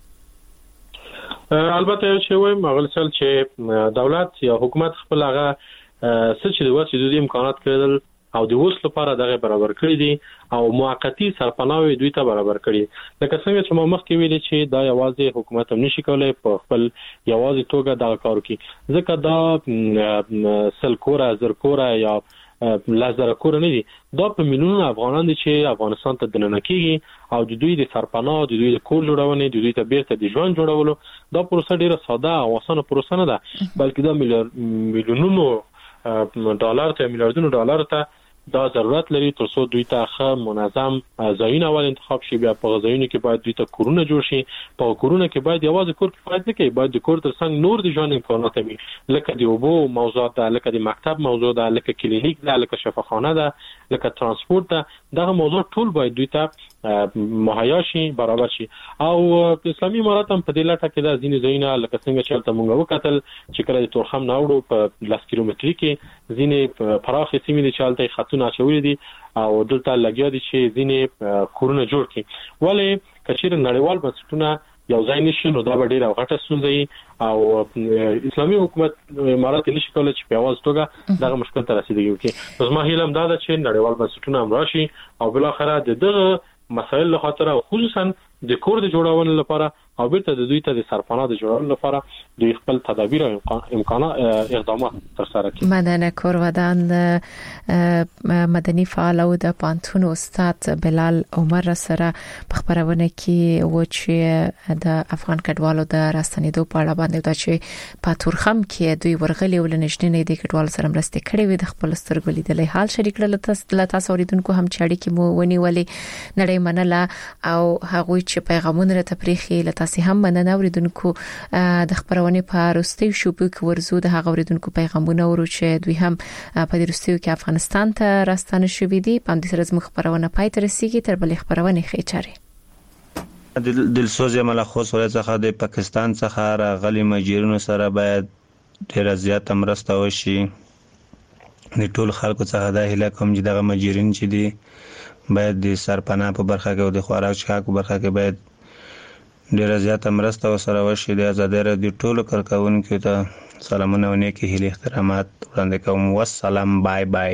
البته چې وایم مغلسل چې دولت یا حکومت خپل هغه څه چې د واسي د امکانات کړل او د اوس لپاره دغه برابر کړی دي او موقتی سرپناه دوی ته برابر کړی لکه څنګه چې ما مخکې ویلي چې دا یوازې حکومت هم نشي کولای په خپل یوازې توګه دا کار کوي ځکه دا سل کوره زر کوره یا لاس زره کور نه دي دا په میلیونونو افغانان دي چې افغانستان ته دننه کیږي او د دوی د سرپناه د دوی د کور جوړونې د دوی ته بیرته د ژوند جوړولو دا پروسه ډیره ساده او اسانه پروسه نه ده بلکې دا میلیونونو ډالر ته میلیارډونو ډالر ته دا ضرورت لري تر څو دوی ته ښه منظم ځایونه ول انتخاب شي بیا په ځایونو کې باید دوی ته کورونه جوړ شي په کورونه کې باید یوازې کور کفایت نه کوي باید د کور تر څنګ نور د ژوند امکانات وي لکه د اوبو موضوعات ده لکه د مکتب موضوع ده لکه کلینیک ده لکه شفاخانه ده لکه ترانسپورت ده دغه موضوع ټول باید دوی ته مهیا شي برابر شي او اسلامي امارات هم په دې لټه کې ده ځینې ځایونه لکه څنګه چې تاسو مونږ وکتل چې کله د تورخم ناوړو په لاس کیلومتري کې ځینې پراخې سیمې دي چې هلته خطونه اچولي دي او دلته لګیا دي چې ځینې کورونه جوړ کړي ولې کچېر نړیوال بنسټونه یو ځای نشي نو دا به ډیره غټه ستونزه او اسلامي حکومت امارات نشي کولای چې په اواز توګه دغه مشکل ته رسیدګي وکړي نو زما هیله هم دا ده چې نړیوال بنسټونه هم راشي او بل اخره د دغه مسایل له خاطر خصوصا د کور د جوړولو لپاره او بیرته د دوی ته د سرپناه د جوړولو لپاره د خپل تدابیر او امکانات اقدامات تر سره کړي. مدنه کورودان مدني فعال او د پانتون استاد بلال عمر سره په خبرونه کې و چې د افغان کډوالو د راستنېدو په اړه باندې دا چې په تورخم کې دوی ورغلي ولنشنې نه د کډوالو سره مرسته کړې وي د خپل سترګو لیدلې حال شریک له تاسو اوریدونکو هم چاړي کې مو ونیولې نړۍ منله او هغه چې پیغامونه را تفریخي له تاسو هم مننه اوریدونکو د خبرونه په وروستي شوبو کې ورزو د هغه اوریدونکو پیغامونه ورو چې دوی هم په وروستیو کې افغانستان ته راستانه شوې دي په دې سره زموږ خبرونه پای ته رسیدي تر بلې خبرونه خېچاري دل دلسوز ملخص ولې څخه د پاکستان څخه راغلي مجیرونو سره باید ډیر زیات مرسته وشي د ټول خلکو څخه د هله کوم چې دغه مجیرین چې دي باید د سرپناه په برخه کې او د خوراک څخه په برخه کې باید ډیر زیات مرسته وسره وشي د آزادۍ د ټولو کارکونکو ته سلامونه او نیکی هیله احترامات وړاندې کوم والسلام بای بای.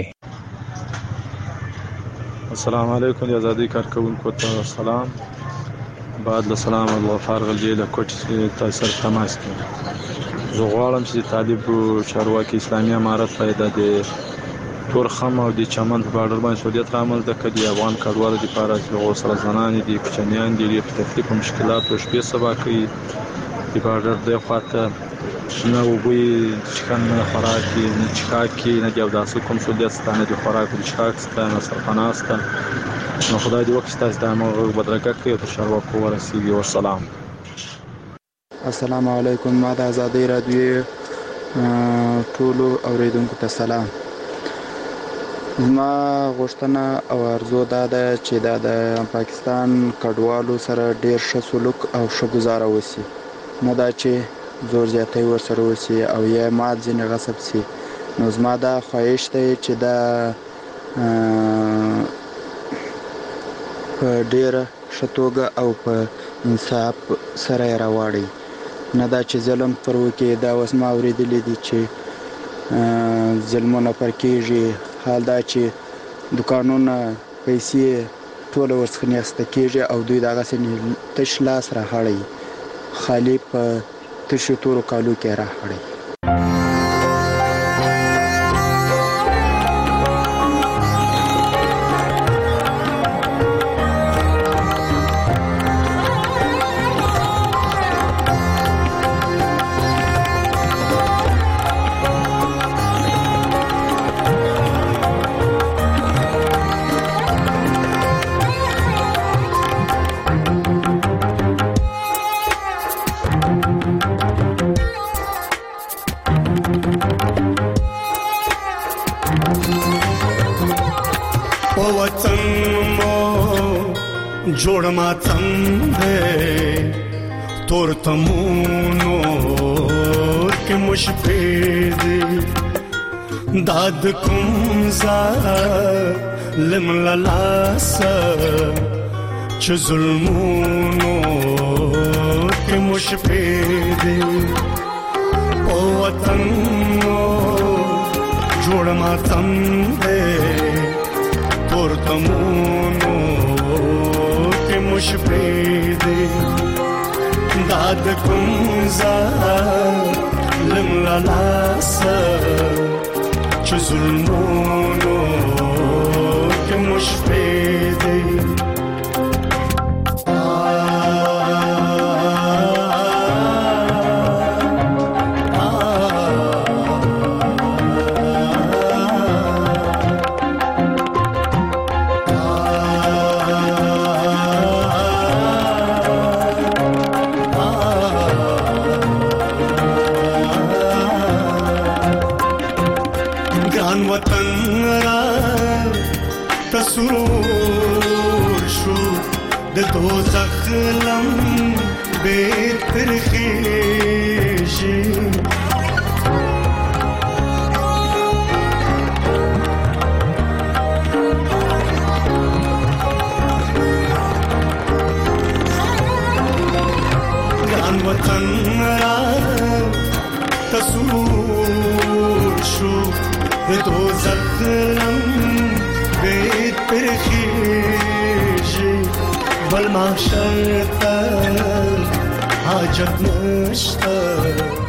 السلام علیکم د آزادۍ کارکونکو ته سلام بعد له سلام او غفار غلجی د کوټ تاثیر تماس کړ زه غواړم چې طالب چارواکي اسلامي امارت پیدا د تورخم او د چمن په بارډر باندې سعودیت عمل د کدي افغان کډوالو لپاره چې غوسره زنان دي کوچنیان دي د تکلیف او مشکلات او شپې سبا کوي د بارډر د خواته نه وبوي چې کنه خوراکي نه چکاکي نه د داسې کوم سعودیت ستانه د خوراک او چکاک ستانه سرپناسته نو خدای دې وکړي تاسو د موږ بدرګه کوي او شروع ورسیږي والسلام. السلام علیکم ما د آزادۍ رادیو ټولو اوریدونکو ته سلام. زما غوښتنه او ارزو دا ده چې دا د پاکستان کډوالو سره ډیر ښه سلوک او ښه گزاره وسی نه دا چې زور زیاتی ورسره وسی او یا مات ځینې غصب سي نو زما دا خواهش دی چې دا په ډیر ښه توګه او په انصاف سره یې راوړي نه دا چې ظلم پر وکړي دا اوس ما اورېدلی دي چې ظلمونه پر کېږي حال دا چې دکانونه پیسې ټول ورڅخه نیسته کېږي او دوی دغسې تش لاس راهړی خالي په تشو تورو کالو کې راهړی. جوړ ماتم دې تور تمونو کې مشفید داد کوم ز لم لاس چې ظلمونو کې مشفید او وطن جوړ ماتم دې تور تمونو مشفید داد کوم ز لم لاس چې ظلمونو کې مشفیدي تسرور شو د دوزخ لم بهتر خیشی ګران وطن را تسرور شو د دوزخ لم بهتر خیشی بل محشر تا حاجت نشتا